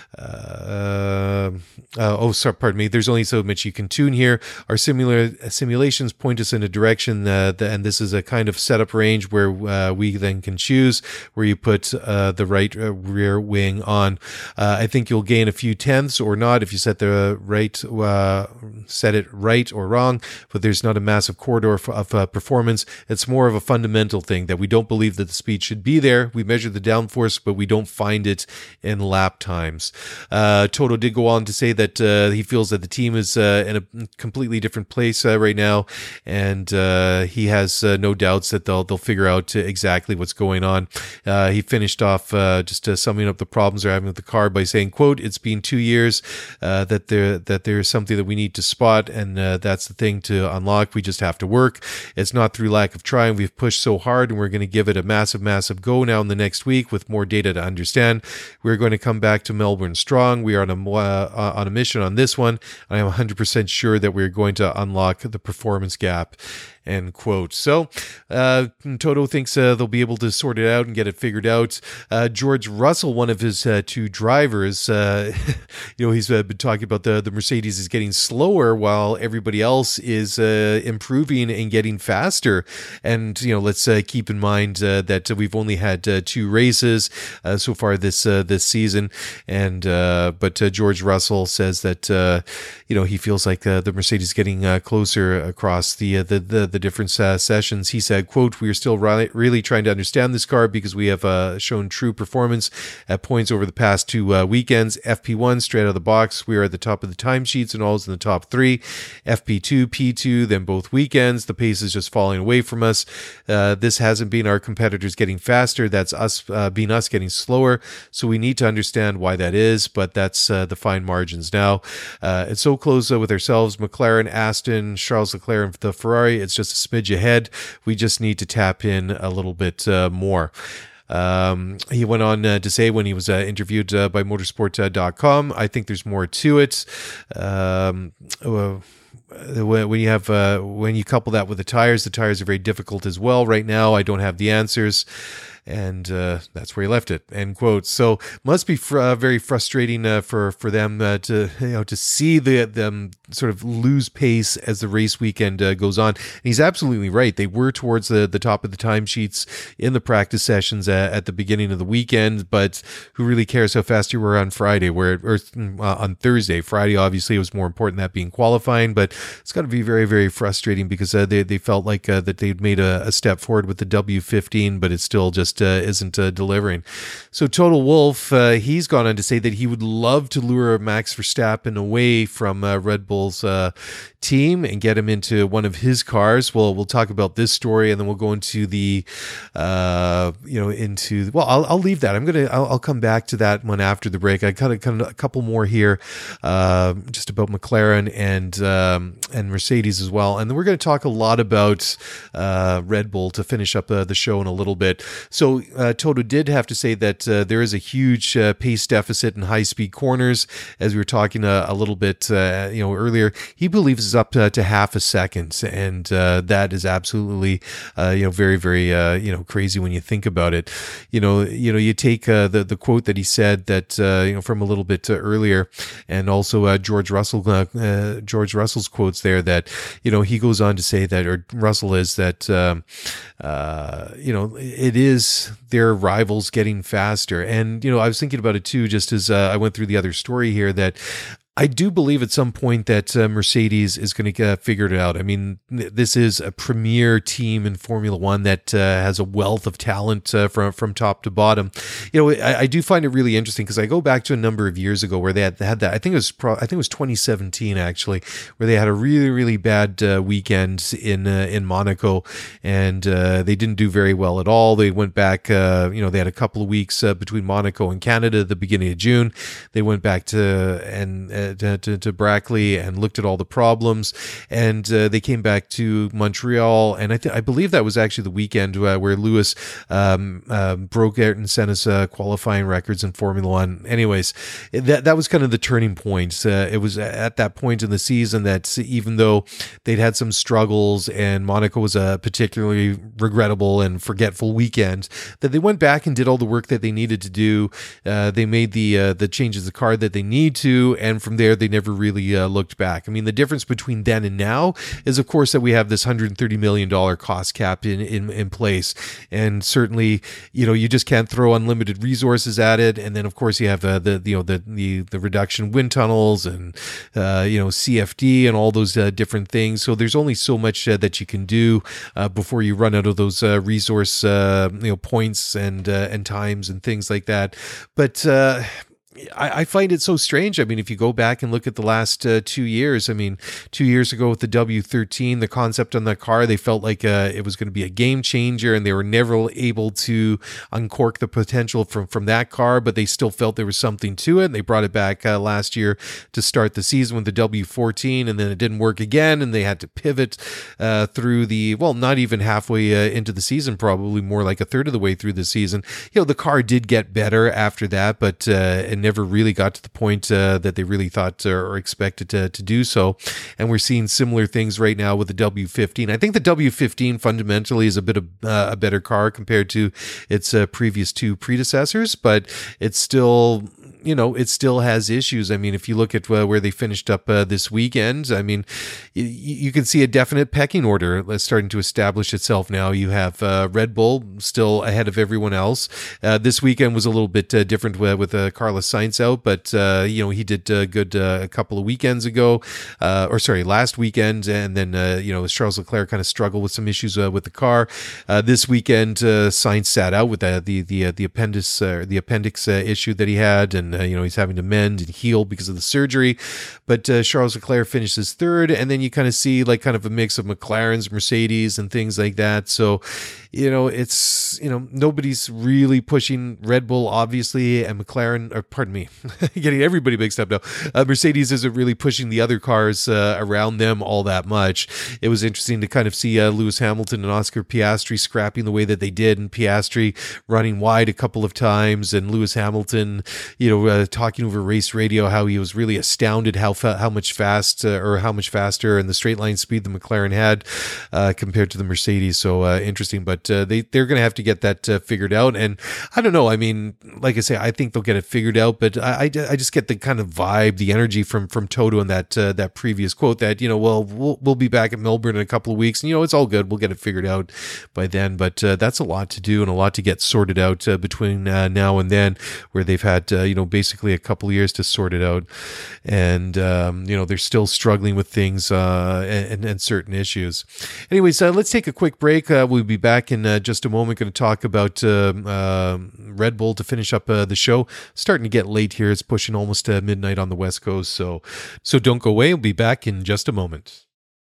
Uh, uh, oh, sorry, pardon me. There's only so much you can tune here. Our similar simulations point us in a direction, uh, the, and this is a kind of setup range where uh, we then can choose where you put uh, the right uh, rear wing on. Uh, I think you'll gain a few tenths or not if you set the right, uh, set it right or wrong. But there's not a massive corridor of, of uh, performance. It's more of a fundamental thing that we don't believe that the speed should be there. We measure the downforce, but we don't find it in lap times. Uh, Toto did go on to say that uh, he feels that the team is uh, in a completely different place uh, right now, and uh, he has uh, no doubts that they'll they'll figure out exactly what's going on. Uh, he finished off uh, just uh, summing up the problems they're having with the car by saying, "quote It's been two years uh, that there that there's something that we need to spot, and uh, that's the thing to unlock. We just have to work. It's not through lack of trying. We've pushed so hard, and we're going to give it a massive, massive go now in the next week with more data to understand. We're going to come back to Melbourne strong. We are on a uh, on a mission on this one. I am one hundred percent sure that we're going to unlock the performance gap." End quote. So uh, Toto thinks uh, they'll be able to sort it out and get it figured out. Uh, George Russell, one of his uh, two drivers, uh, you know, he's uh, been talking about the, the Mercedes is getting slower while everybody else is uh, improving and getting faster. And, you know, let's uh, keep in mind uh, that we've only had uh, two races uh, so far this uh, this season. And uh, but uh, George Russell says that, uh, you know, he feels like uh, the Mercedes is getting uh, closer across the, uh, the, the, the different uh, sessions. He said, quote, "We are still really, really trying to understand this car because we have uh, shown true performance at points over the past two uh, weekends. F P one, straight out of the box, we are at the top of the timesheets and always in the top three. F P two, P two, then both weekends. The pace is just falling away from us. Uh, this hasn't been our competitors getting faster. That's us uh, being us getting slower. So we need to understand why that is, but that's uh, the fine margins now. Uh, it's so close uh, with ourselves. McLaren, Aston, Charles Leclerc, and the Ferrari, it's just a smidge ahead. We just need to tap in a little bit uh, more." Um, he went on uh, to say when he was uh, interviewed uh, by motorsport dot com, "I think there's more to it." Um, uh, when you have uh, when you couple that with the tires, the tires are very difficult as well. Right now, I don't have the answers. And uh, that's where he left it. End quote. So must be fr- uh, very frustrating uh, for for them uh, to you know to see the them sort of lose pace as the race weekend uh, goes on. And he's absolutely right. They were towards the, the top of the timesheets in the practice sessions at, at the beginning of the weekend. But who really cares how fast you were on Friday? Where or uh, on Thursday, Friday obviously it was more important that being qualifying. But it's got to be very very frustrating because uh, they they felt like uh, that they'd made a, a step forward with the W fifteen, but it's still just Uh, isn't uh, delivering. So Toto Wolff, uh, he's gone on to say that he would love to lure Max Verstappen away from uh, Red Bull's uh, team and get him into one of his cars. Well, we'll talk about this story and then we'll go into the, uh, you know, into, well, I'll, I'll leave that. I'm going to, I'll, I'll come back to that one after the break. I got a, kind of a couple more here, uh, just about McLaren and, um, and Mercedes as well. And then we're going to talk a lot about uh, Red Bull to finish up uh, the show in a little bit. So uh, Toto did have to say that uh, there is a huge uh, pace deficit in high-speed corners, as we were talking uh, a little bit, uh, you know, earlier. He believes it's up to, to half a second, and uh, that is absolutely, uh, you know, very, very, uh, you know, crazy when you think about it. You know, you know, you take uh, the the quote that he said that uh, you know from a little bit uh, earlier, and also uh, George Russell, uh, uh, George Russell's quotes there that you know he goes on to say that, or Russell is that, um, uh, you know, it is their rivals getting faster. And, you know, I was thinking about it too, just as uh, I went through the other story here, that I do believe at some point that uh, Mercedes is going to get figured out. I mean, th- this is a premier team in Formula One that uh, has a wealth of talent uh, from from top to bottom. You know, I, I do find it really interesting because I go back to a number of years ago where they had, they had that. I think it was pro, I think it was twenty seventeen actually, where they had a really really bad uh, weekend in uh, in Monaco, and uh, they didn't do very well at all. They went back. Uh, you know, they had a couple of weeks uh, between Monaco and Canada at the beginning of June. They went back to and. Uh, To, to, to Brackley and looked at all the problems, and uh, they came back to Montreal, and I th- I believe that was actually the weekend uh, where Lewis um, uh, broke Ayrton Senna's uh, qualifying records in Formula One. Anyways, that that was kind of the turning point. Uh, it was at that point in the season that even though they'd had some struggles and Monaco was a particularly regrettable and forgetful weekend, that they went back and did all the work that they needed to do. Uh, they made the uh, the changes of the car that they need to, and from there they never really uh, looked back. I mean, the difference between then and now is, of course, that we have this one hundred thirty million dollars cost cap in, in, in place. And certainly, you know, you just can't throw unlimited resources at it. And then, of course, you have uh, the, you know, the, the, the reduction in wind tunnels and, uh, you know, C F D and all those uh, different things. So there's only so much uh, that you can do uh, before you run out of those uh, resource, uh, you know, points and, uh, and times and things like that. But, uh, I, I find it so strange. I mean, if you go back and look at the last uh, two years, I mean, two years ago with the W thirteen, the concept on that car, they felt like uh, it was going to be a game changer, and they were never able to uncork the potential from, from that car, but they still felt there was something to it. And they brought it back uh, last year to start the season with the W fourteen, and then it didn't work again, and they had to pivot uh, through the, well, not even halfway uh, into the season, probably more like a third of the way through the season. You know, the car did get better after that, but uh, it never really got to the point uh, that they really thought uh, or expected to, to do so. And we're seeing similar things right now with the W fifteen. I think the W fifteen fundamentally is a bit of uh, a better car compared to its uh, previous two predecessors, but it's still, you know, it still has issues. I mean, if you look at uh, where they finished up uh, this weekend, I mean, y- you can see a definite pecking order that's starting to establish itself now. You have uh, Red Bull still ahead of everyone else. Uh, this weekend was a little bit uh, different with, with uh, Carlos Sainz out, but, uh, you know, he did uh, good uh, a couple of weekends ago, uh, or sorry, last weekend. And then, uh, you know, Charles Leclerc kind of struggled with some issues uh, with the car. Uh, this weekend, uh, Sainz sat out with uh, the, the, uh, the appendix, uh, the appendix uh, issue that he had. And, Uh, you know, he's having to mend and heal because of the surgery. But uh, Charles Leclerc finishes third, and then you kind of see like kind of a mix of McLarens, Mercedes, and things like that. So, you know, it's, you know, nobody's really pushing Red Bull, obviously, and McLaren, or pardon me, getting everybody mixed up now. Uh, Mercedes isn't really pushing the other cars uh, around them all that much. It was interesting to kind of see uh, Lewis Hamilton and Oscar Piastri scrapping the way that they did, and Piastri running wide a couple of times, and Lewis Hamilton, you know, uh, talking over race radio how he was really astounded how fa- how much fast uh, or how much faster and the straight line speed the McLaren had uh, compared to the Mercedes. So uh, interesting, but uh, they they're going to have to get that uh, figured out. And I don't know. I mean, like I say, I think they'll get it figured out. But I, I, I just get the kind of vibe, the energy from from Toto in that uh, that previous quote that, you know, well, we'll we'll be back at Melbourne in a couple of weeks, and you know, it's all good. We'll get it figured out by then. But uh, that's a lot to do and a lot to get sorted out uh, between uh, now and then, where they've had uh, you know basically a couple of years to sort it out, and um, you know they're still struggling with things uh, and, and certain issues. Anyways, uh, let's take a quick break. Uh, we'll be back in uh, just a moment. Going to talk about uh, uh, Red Bull to finish up uh, the show. Starting to get late here. It's pushing almost uh, midnight on the West Coast, so so don't go away. We'll be back in just a moment.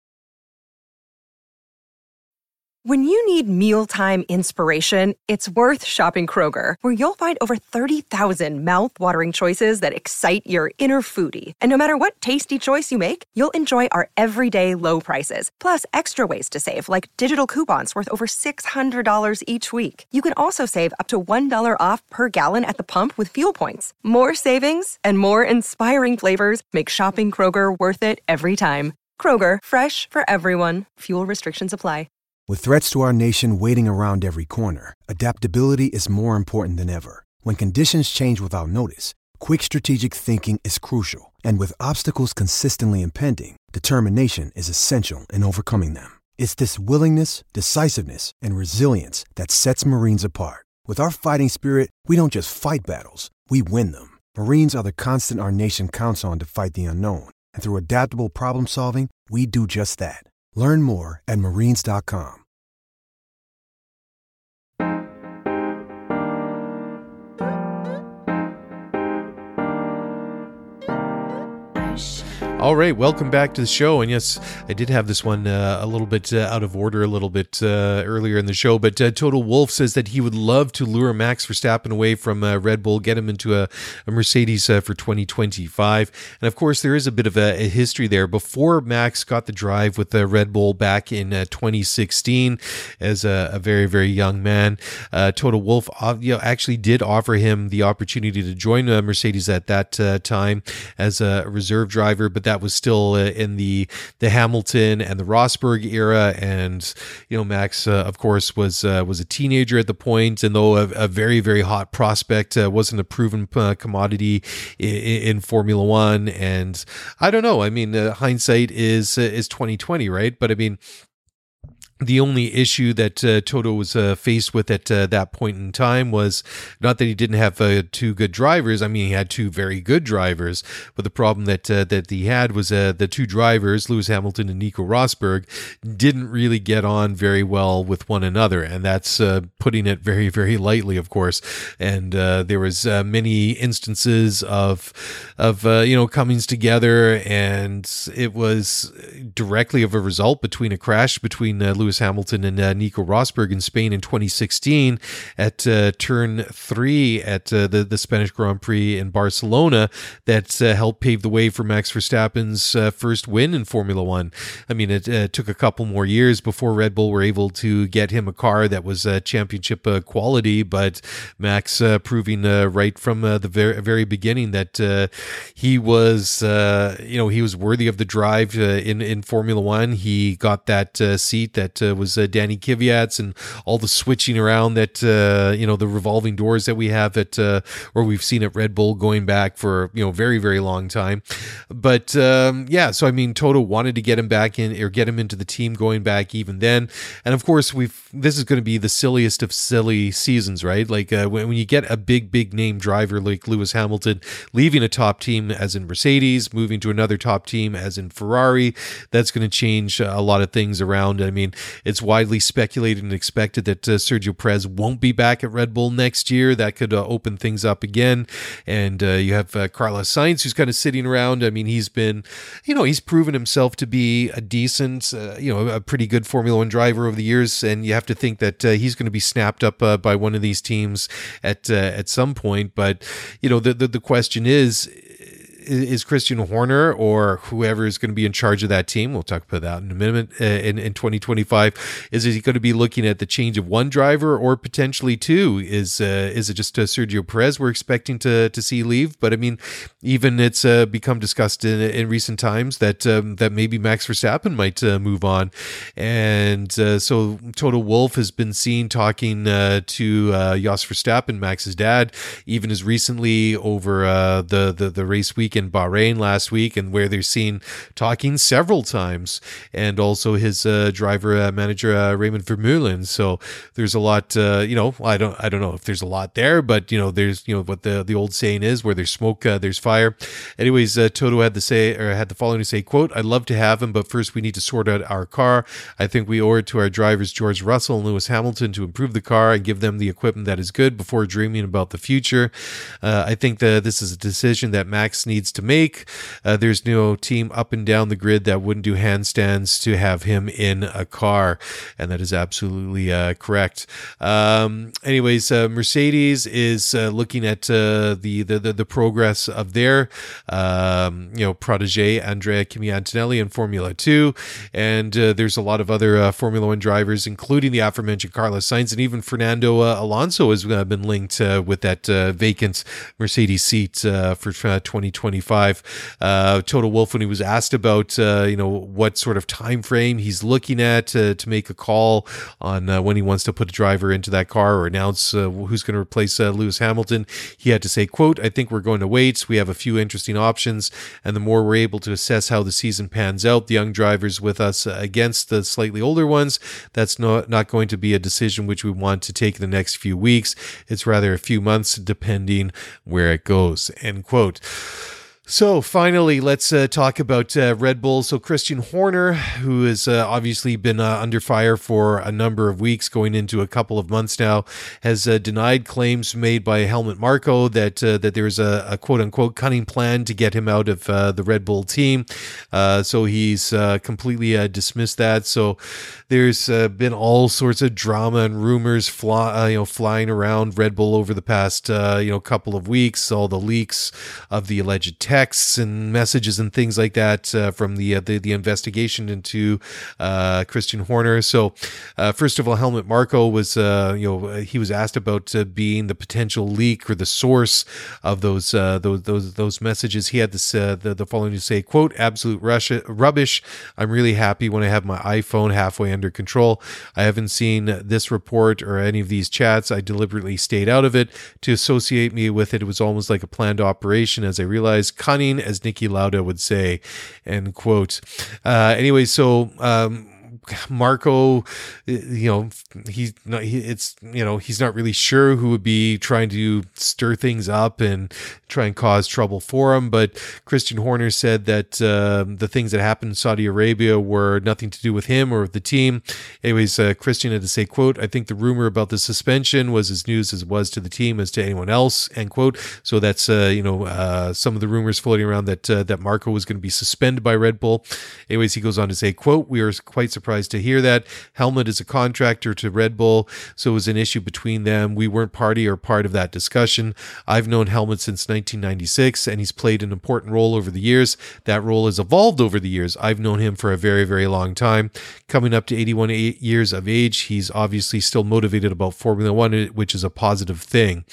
When you need mealtime inspiration, it's worth shopping Kroger, where you'll find over thirty thousand mouth-watering choices that excite your inner foodie. And no matter what tasty choice you make, you'll enjoy our everyday low prices, plus extra ways to save, like digital coupons worth over six hundred dollars each week. You can also save up to one dollar off per gallon at the pump with fuel points. More savings and more inspiring flavors make shopping Kroger worth it every time. Kroger, fresh for everyone. Fuel restrictions apply. With threats to our nation waiting around every corner, adaptability is more important than ever. When conditions change without notice, quick strategic thinking is crucial. And with obstacles consistently impending, determination is essential in overcoming them. It's this willingness, decisiveness, and resilience that sets Marines apart. With our fighting spirit, we don't just fight battles, we win them. Marines are the constant our nation counts on to fight the unknown. And through adaptable problem solving, we do just that. Learn more at marines dot com. All right, welcome back to the show. And yes, I did have this one uh, a little bit uh, out of order a little bit uh, earlier in the show, but uh, Toto Wolff says that he would love to lure Max Verstappen away from uh, Red Bull, get him into a, a Mercedes uh, for twenty twenty-five. And of course, there is a bit of a, a history there. Before Max got the drive with uh, Red Bull back in uh, twenty sixteen as a, a very, very young man, uh, Toto Wolff uh, you know, actually did offer him the opportunity to join uh, Mercedes at that uh, time as a reserve driver, but that was still uh, in the the Hamilton and the Rosberg era, and you know Max, uh, of course, was uh, was a teenager at the point, and though a, a very very hot prospect, uh, wasn't a proven uh, commodity in, in Formula One. And I don't know. I mean, uh, hindsight is uh, is twenty twenty, right? But I mean, The only issue that uh, Toto was uh, faced with at uh, that point in time was not that he didn't have uh, two good drivers. I mean, he had two very good drivers, but the problem that uh, that he had was uh, the two drivers, Lewis Hamilton and Nico Rosberg, didn't really get on very well with one another, and that's uh, putting it very, very lightly, of course. And uh, there was uh, many instances of of uh, you know comings together, and it was directly of a result between a crash between uh, Lewis Hamilton and uh, Nico Rosberg in Spain in twenty sixteen at uh, turn three at uh, the, the Spanish Grand Prix in Barcelona that uh, helped pave the way for Max Verstappen's uh, first win in Formula One. I mean, it uh, took a couple more years before Red Bull were able to get him a car that was uh, championship uh, quality, but Max uh, proving uh, right from uh, the very, very beginning that uh, he was, uh, you know, he was worthy of the drive uh, in, in Formula One. He got that uh, seat that uh, was uh, Danny Kvyat's, and all the switching around that, uh, you know, the revolving doors that we have at, uh, or we've seen at Red Bull going back for, you know, very, very long time. But um, yeah, so I mean, Toto wanted to get him back in, or get him into the team going back even then. And of course, we've, this is going to be the silliest of silly seasons, right? Like uh, when, when you get a big, big name driver like Lewis Hamilton leaving a top team as in Mercedes, moving to another top team as in Ferrari, that's going to change a lot of things around. I mean, it's widely speculated and expected that uh, Sergio Perez won't be back at Red Bull next year. That could uh, open things up again. And uh, you have uh, Carlos Sainz, who's kind of sitting around. I mean, he's been, you know, he's proven himself to be a decent, uh, you know, a pretty good Formula One driver over the years. And you have to think that uh, he's going to be snapped up uh, by one of these teams at uh, at some point. But, you know, the, the, the question is, is Christian Horner or whoever is going to be in charge of that team, we'll talk about that in a minute, uh, in, in twenty twenty-five, is he going to be looking at the change of one driver or potentially two? Is uh, is it just uh, Sergio Perez we're expecting to to see leave? But I mean, even it's uh, become discussed in, in recent times that um, that maybe Max Verstappen might uh, move on. And uh, so Toto Wolff has been seen talking uh, to uh, Jos Verstappen, Max's dad, even as recently over uh, the, the, the race week in Bahrain last week, and where they're seen talking several times, and also his uh, driver uh, manager uh, Raymond Vermeulen. So there's a lot, uh, you know, I don't, I don't know if there's a lot there, but you know, there's, you know, what the the old saying is, where there's smoke, uh, there's fire. Anyways, uh, Toto had to say, or had the following to say, quote, "I'd love to have him, but first we need to sort out our car. I think we owe it to our drivers George Russell and Lewis Hamilton to improve the car and give them the equipment that is good before dreaming about the future. Uh, I think that this is a decision that Max needs to make. Uh, there's no team up and down the grid that wouldn't do handstands to have him in a car." And that is absolutely uh, correct. Um, anyways, uh, Mercedes is uh, looking at uh, the, the, the the progress of their um, you know protege Andrea Kimi Antonelli in Formula Two, and uh, there's a lot of other uh, Formula One drivers, including the aforementioned Carlos Sainz, and even Fernando uh, Alonso has uh, been linked uh, with that uh, vacant Mercedes seat uh, for uh, twenty twenty-five. Uh, Toto Wolff, when he was asked about uh, you know what sort of time frame he's looking at uh, to make a call on uh, when he wants to put a driver into that car or announce uh, who's going to replace uh, Lewis Hamilton, he had to say, quote, "I think we're going to wait. We have a few interesting options, and the more we're able to assess how the season pans out, the young drivers with us uh, against the slightly older ones, that's not, not going to be a decision which we want to take the next few weeks. It's rather a few months, depending where it goes," end quote. So finally, let's uh, talk about uh, Red Bull. So Christian Horner, who has uh, obviously been uh, under fire for a number of weeks, going into a couple of months now, has uh, denied claims made by Helmut Marko that uh, that there's a, a quote-unquote cunning plan to get him out of uh, the Red Bull team. Uh, so he's uh, completely uh, dismissed that. So there's uh, been all sorts of drama and rumors fly, uh, you know, flying around Red Bull over the past uh, you know couple of weeks. All the leaks of the alleged texts and messages and things like that uh, from the, uh, the the investigation into uh, Christian Horner. So uh, first of all, Helmut Marko was uh, you know he was asked about uh, being the potential leak or the source of those uh, those those those messages. He had this uh, the the following to say, quote, "Absolute rush, rubbish. I'm really happy when I have my iPhone halfway under control. I haven't seen this report or any of these chats. I deliberately stayed out of it. To associate me with it, it was almost like a planned operation, as I realized, cunning, as Niki Lauda would say," end quote. Uh, anyway, so um, Marco, you know, he's not, he, it's, you know, he's not really sure who would be trying to stir things up and try and cause trouble for him. But Christian Horner said that uh, the things that happened in Saudi Arabia were nothing to do with him or with the team. Anyways, uh, Christian had to say, quote, I think the rumor about the suspension was as news as it was to the team as to anyone else, end quote. So that's, uh, you know, uh, some of the rumors floating around that, uh, that Marco was going to be suspended by Red Bull. Anyways, he goes on to say, quote, we are quite surprised to hear that. Helmut is a contractor to Red Bull, so it was an issue between them. We weren't party or part of that discussion. I've known Helmut since nineteen ninety-six, and he's played an important role over the years. That role has evolved over the years. I've known him for a very, very long time. Coming up to eighty-one years of age, he's obviously still motivated about Formula One, which is a positive thing.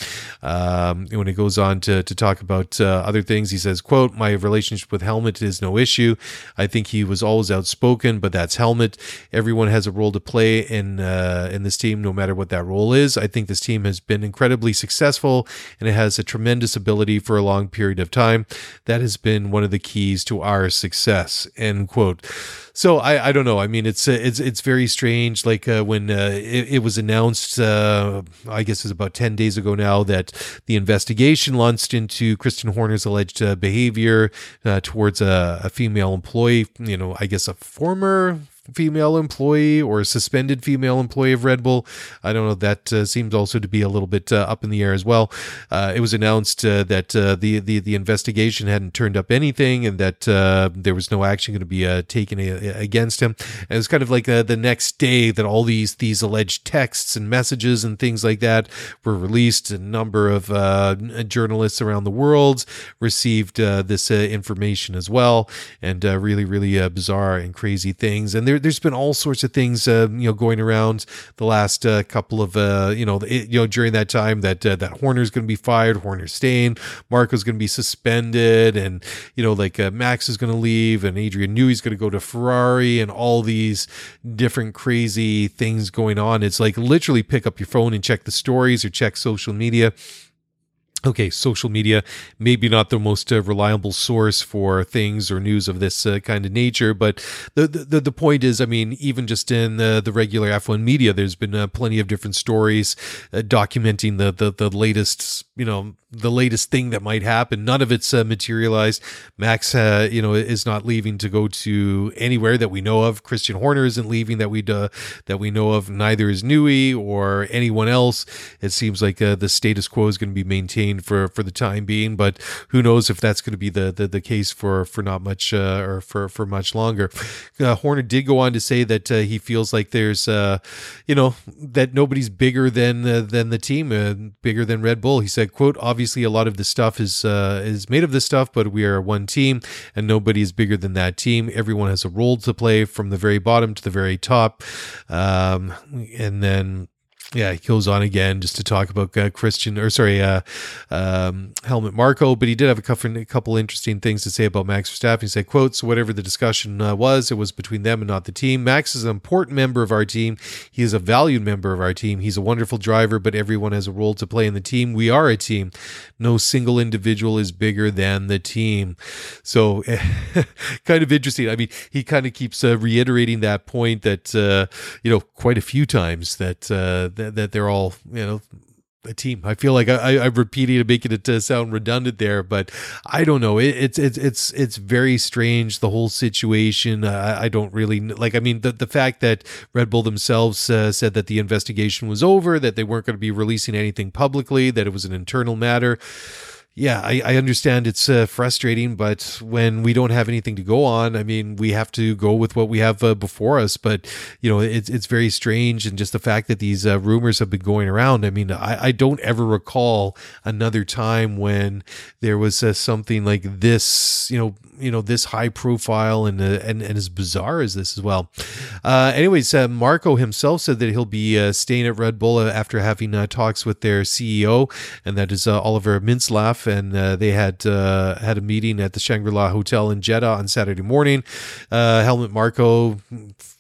Um, when it goes on to, to talk about uh, other things, he says, quote, my relationship with Helmut is no issue. I think he was always outspoken, but that's Helmut. Everyone has a role to play in uh, in this team, no matter what that role is. I think this team has been incredibly successful, and it has a tremendous ability for a long period of time. That has been one of the keys to our success, end quote. So I, I don't know. I mean, it's uh, it's it's very strange. Like uh, when uh, it, it was announced, uh, I guess it was about ten days ago now, that the investigation launched into Christian Horner's alleged uh, behavior uh, towards a, a female employee. You know, I guess a former female employee or a suspended female employee of Red Bull. I don't know. That uh, seems also to be a little bit uh, up in the air as well. Uh, it was announced uh, that uh, the, the the investigation hadn't turned up anything, and that uh, there was no action going to be uh, taken a- against him. And it's kind of like uh, the next day that all these these alleged texts and messages and things like that were released. A number of uh, journalists around the world received uh, this uh, information as well, and uh, really, really uh, bizarre and crazy things. And there, there's been all sorts of things, uh, you know, going around the last uh, couple of, uh, you know, it, you know, during that time that uh, that Horner's going to be fired, Horner's staying, Marco's going to be suspended, and you know, like uh, Max is going to leave, and Adrian Newey's going to go to Ferrari, and all these different crazy things going on. It's like literally pick up your phone and check the stories or check social media. Okay, social media, maybe not the most uh, reliable source for things or news of this uh, kind of nature, but the, the the point is, I mean, even just in uh, the regular F one media, there's been uh, plenty of different stories uh, documenting the, the the latest, you know, the latest thing that might happen. None of it's uh, materialized. Max, uh, you know, is not leaving to go to anywhere that we know of. Christian Horner isn't leaving that we uh, that we know of. Neither is Newey or anyone else. It seems like uh, the status quo is going to be maintained for for the time being, but who knows if that's going to be the the, the case for for not much uh, or for for much longer. Uh, Horner did go on to say that uh, he feels like there's uh, you know, that nobody's bigger than uh, than the team, uh, bigger than Red Bull. He said, quote, obviously a lot of this stuff is uh, is made of this stuff, but we are one team, and nobody is bigger than that team. Everyone has a role to play from the very bottom to the very top. Um, and then Yeah, he goes on again just to talk about uh, Christian, or sorry, uh, um, Helmut Marko, but he did have a couple, a couple interesting things to say about Max Verstappen. He said, quote, so whatever the discussion uh, was, it was between them and not the team. Max is an important member of our team. He is a valued member of our team. He's a wonderful driver, but everyone has a role to play in the team. We are a team. No single individual is bigger than the team. So kind of interesting. I mean, he kind of keeps uh, reiterating that point that, uh, you know, quite a few times that, uh, that that they're all, you know, a team. I feel like I, I'm repeating to make it to sound redundant there, but I don't know. It, it's it's it's it's very strange, the whole situation. Uh, I don't really like. I mean, the the fact that Red Bull themselves uh, said that the investigation was over, that they weren't going to be releasing anything publicly, that it was an internal matter. Yeah, I, I understand it's uh, frustrating, but when we don't have anything to go on, I mean, we have to go with what we have uh, before us. But, you know, it's it's very strange. And just the fact that these uh, rumors have been going around, I mean, I, I don't ever recall another time when there was uh, something like this, you know, you know, this high profile and, uh, and, and as bizarre as this as well. Uh, anyways, uh, Marko himself said that he'll be uh, staying at Red Bull after having uh, talks with their C E O, and that is uh, Oliver Mintzlaff. And uh, they had uh, had a meeting at the Shangri-La Hotel in Jeddah on Saturday morning. Uh, Helmut Marko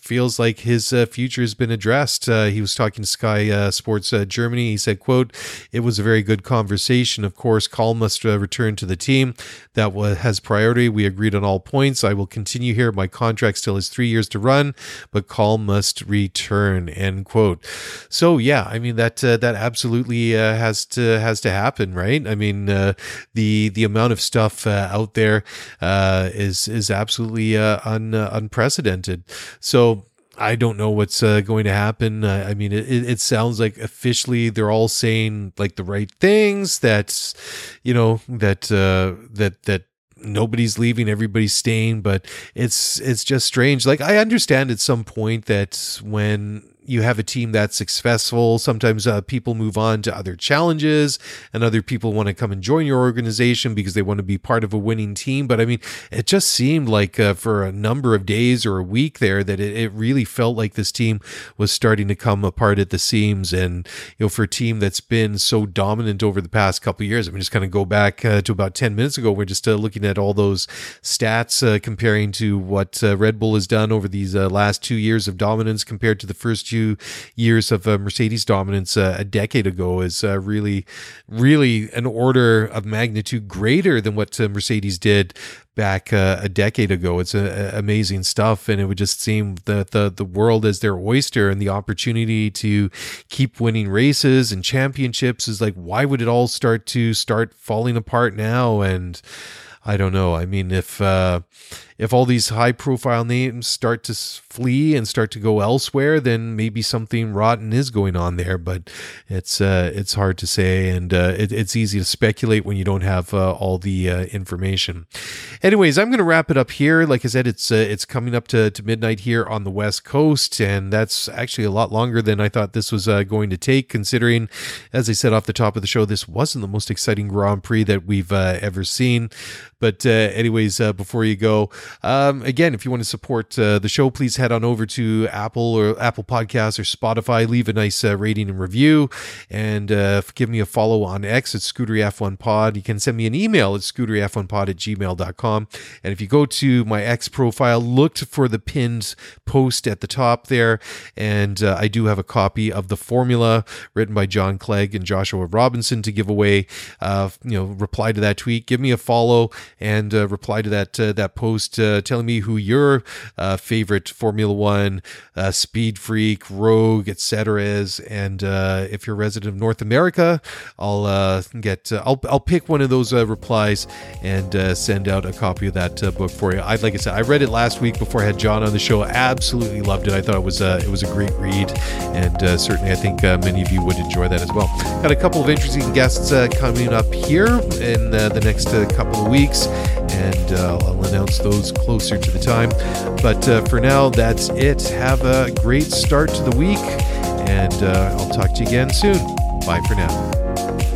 feels like his uh, future has been addressed. Uh, he was talking to Sky uh, Sports uh, Germany. He said, quote, "It was a very good conversation. Of course, Carl must uh, return to the team. That was, has priority. We agreed on all points. I will continue here. My contract still has three years to run, but Carl must return," end quote. So yeah, I mean, that uh, that absolutely uh, has to has to happen, right? I mean, uh, the the amount of stuff uh, out there uh, is is absolutely uh, un, uh, unprecedented. So I don't know what's uh, going to happen. Uh, I mean, it, it sounds like officially they're all saying like the right things. That, you know, that uh, that that. nobody's leaving, everybody's staying, but it's it's just strange. Like, I understand at some point that when you have a team that's successful, sometimes uh, people move on to other challenges and other people want to come and join your organization because they want to be part of a winning team. But I mean, it just seemed like uh, for a number of days or a week there that it, it really felt like this team was starting to come apart at the seams. And, you know, for a team that's been so dominant over the past couple of years, I mean, just kind of go back uh, to about ten minutes ago, we're just uh, looking at all those stats uh, comparing to what uh, Red Bull has done over these uh, last two years of dominance compared to the first two years of uh, Mercedes dominance uh, a decade ago is uh, really, really an order of magnitude greater than what uh, Mercedes did back uh, a decade ago. It's uh, amazing stuff, and it would just seem that the the world is their oyster, and the opportunity to keep winning races and championships is like, why would it all start to start falling apart now? And I don't know. I mean, if uh, if all these high-profile names start to flee and start to go elsewhere, then maybe something rotten is going on there. But it's uh, it's hard to say, and uh, it, it's easy to speculate when you don't have uh, all the uh, information. Anyways, I'm going to wrap it up here. Like I said, it's uh, it's coming up to, to midnight here on the West Coast, and that's actually a lot longer than I thought this was uh, going to take, considering, as I said off the top of the show, this wasn't the most exciting Grand Prix that we've uh, ever seen. But uh, anyways, uh, before you go, um, again, if you want to support uh, the show, please head on over to Apple or Apple Podcasts or Spotify. Leave a nice uh, rating and review, and uh, give me a follow on X at Scootery F one Pod. You can send me an email at scootery f one pod at gmail dot com. And if you go to my X profile, look for the pinned post at the top there, and uh, I do have a copy of the formula written by John Clegg and Joshua Robinson to give away. Uh, you know, reply to that tweet, give me a follow, and uh, reply to that uh, that post uh, telling me who your uh, favorite Formula One, uh, Speed Freak, Rogue, et cetera is. And uh, if you're a resident of North America, I'll uh, get uh, I'll I'll pick one of those uh, replies and uh, send out a copy of that uh, book for you. I like I said, I read it last week before I had John on the show. Absolutely loved it. I thought it was uh, it was a great read, and uh, certainly I think uh, many of you would enjoy that as well. Got a couple of interesting guests uh, coming up here in uh, the next uh, couple of weeks, and uh, I'll announce those closer to the time. But uh, for now, that's it. Have a great start to the week, and uh, I'll talk to you again soon. Bye for now.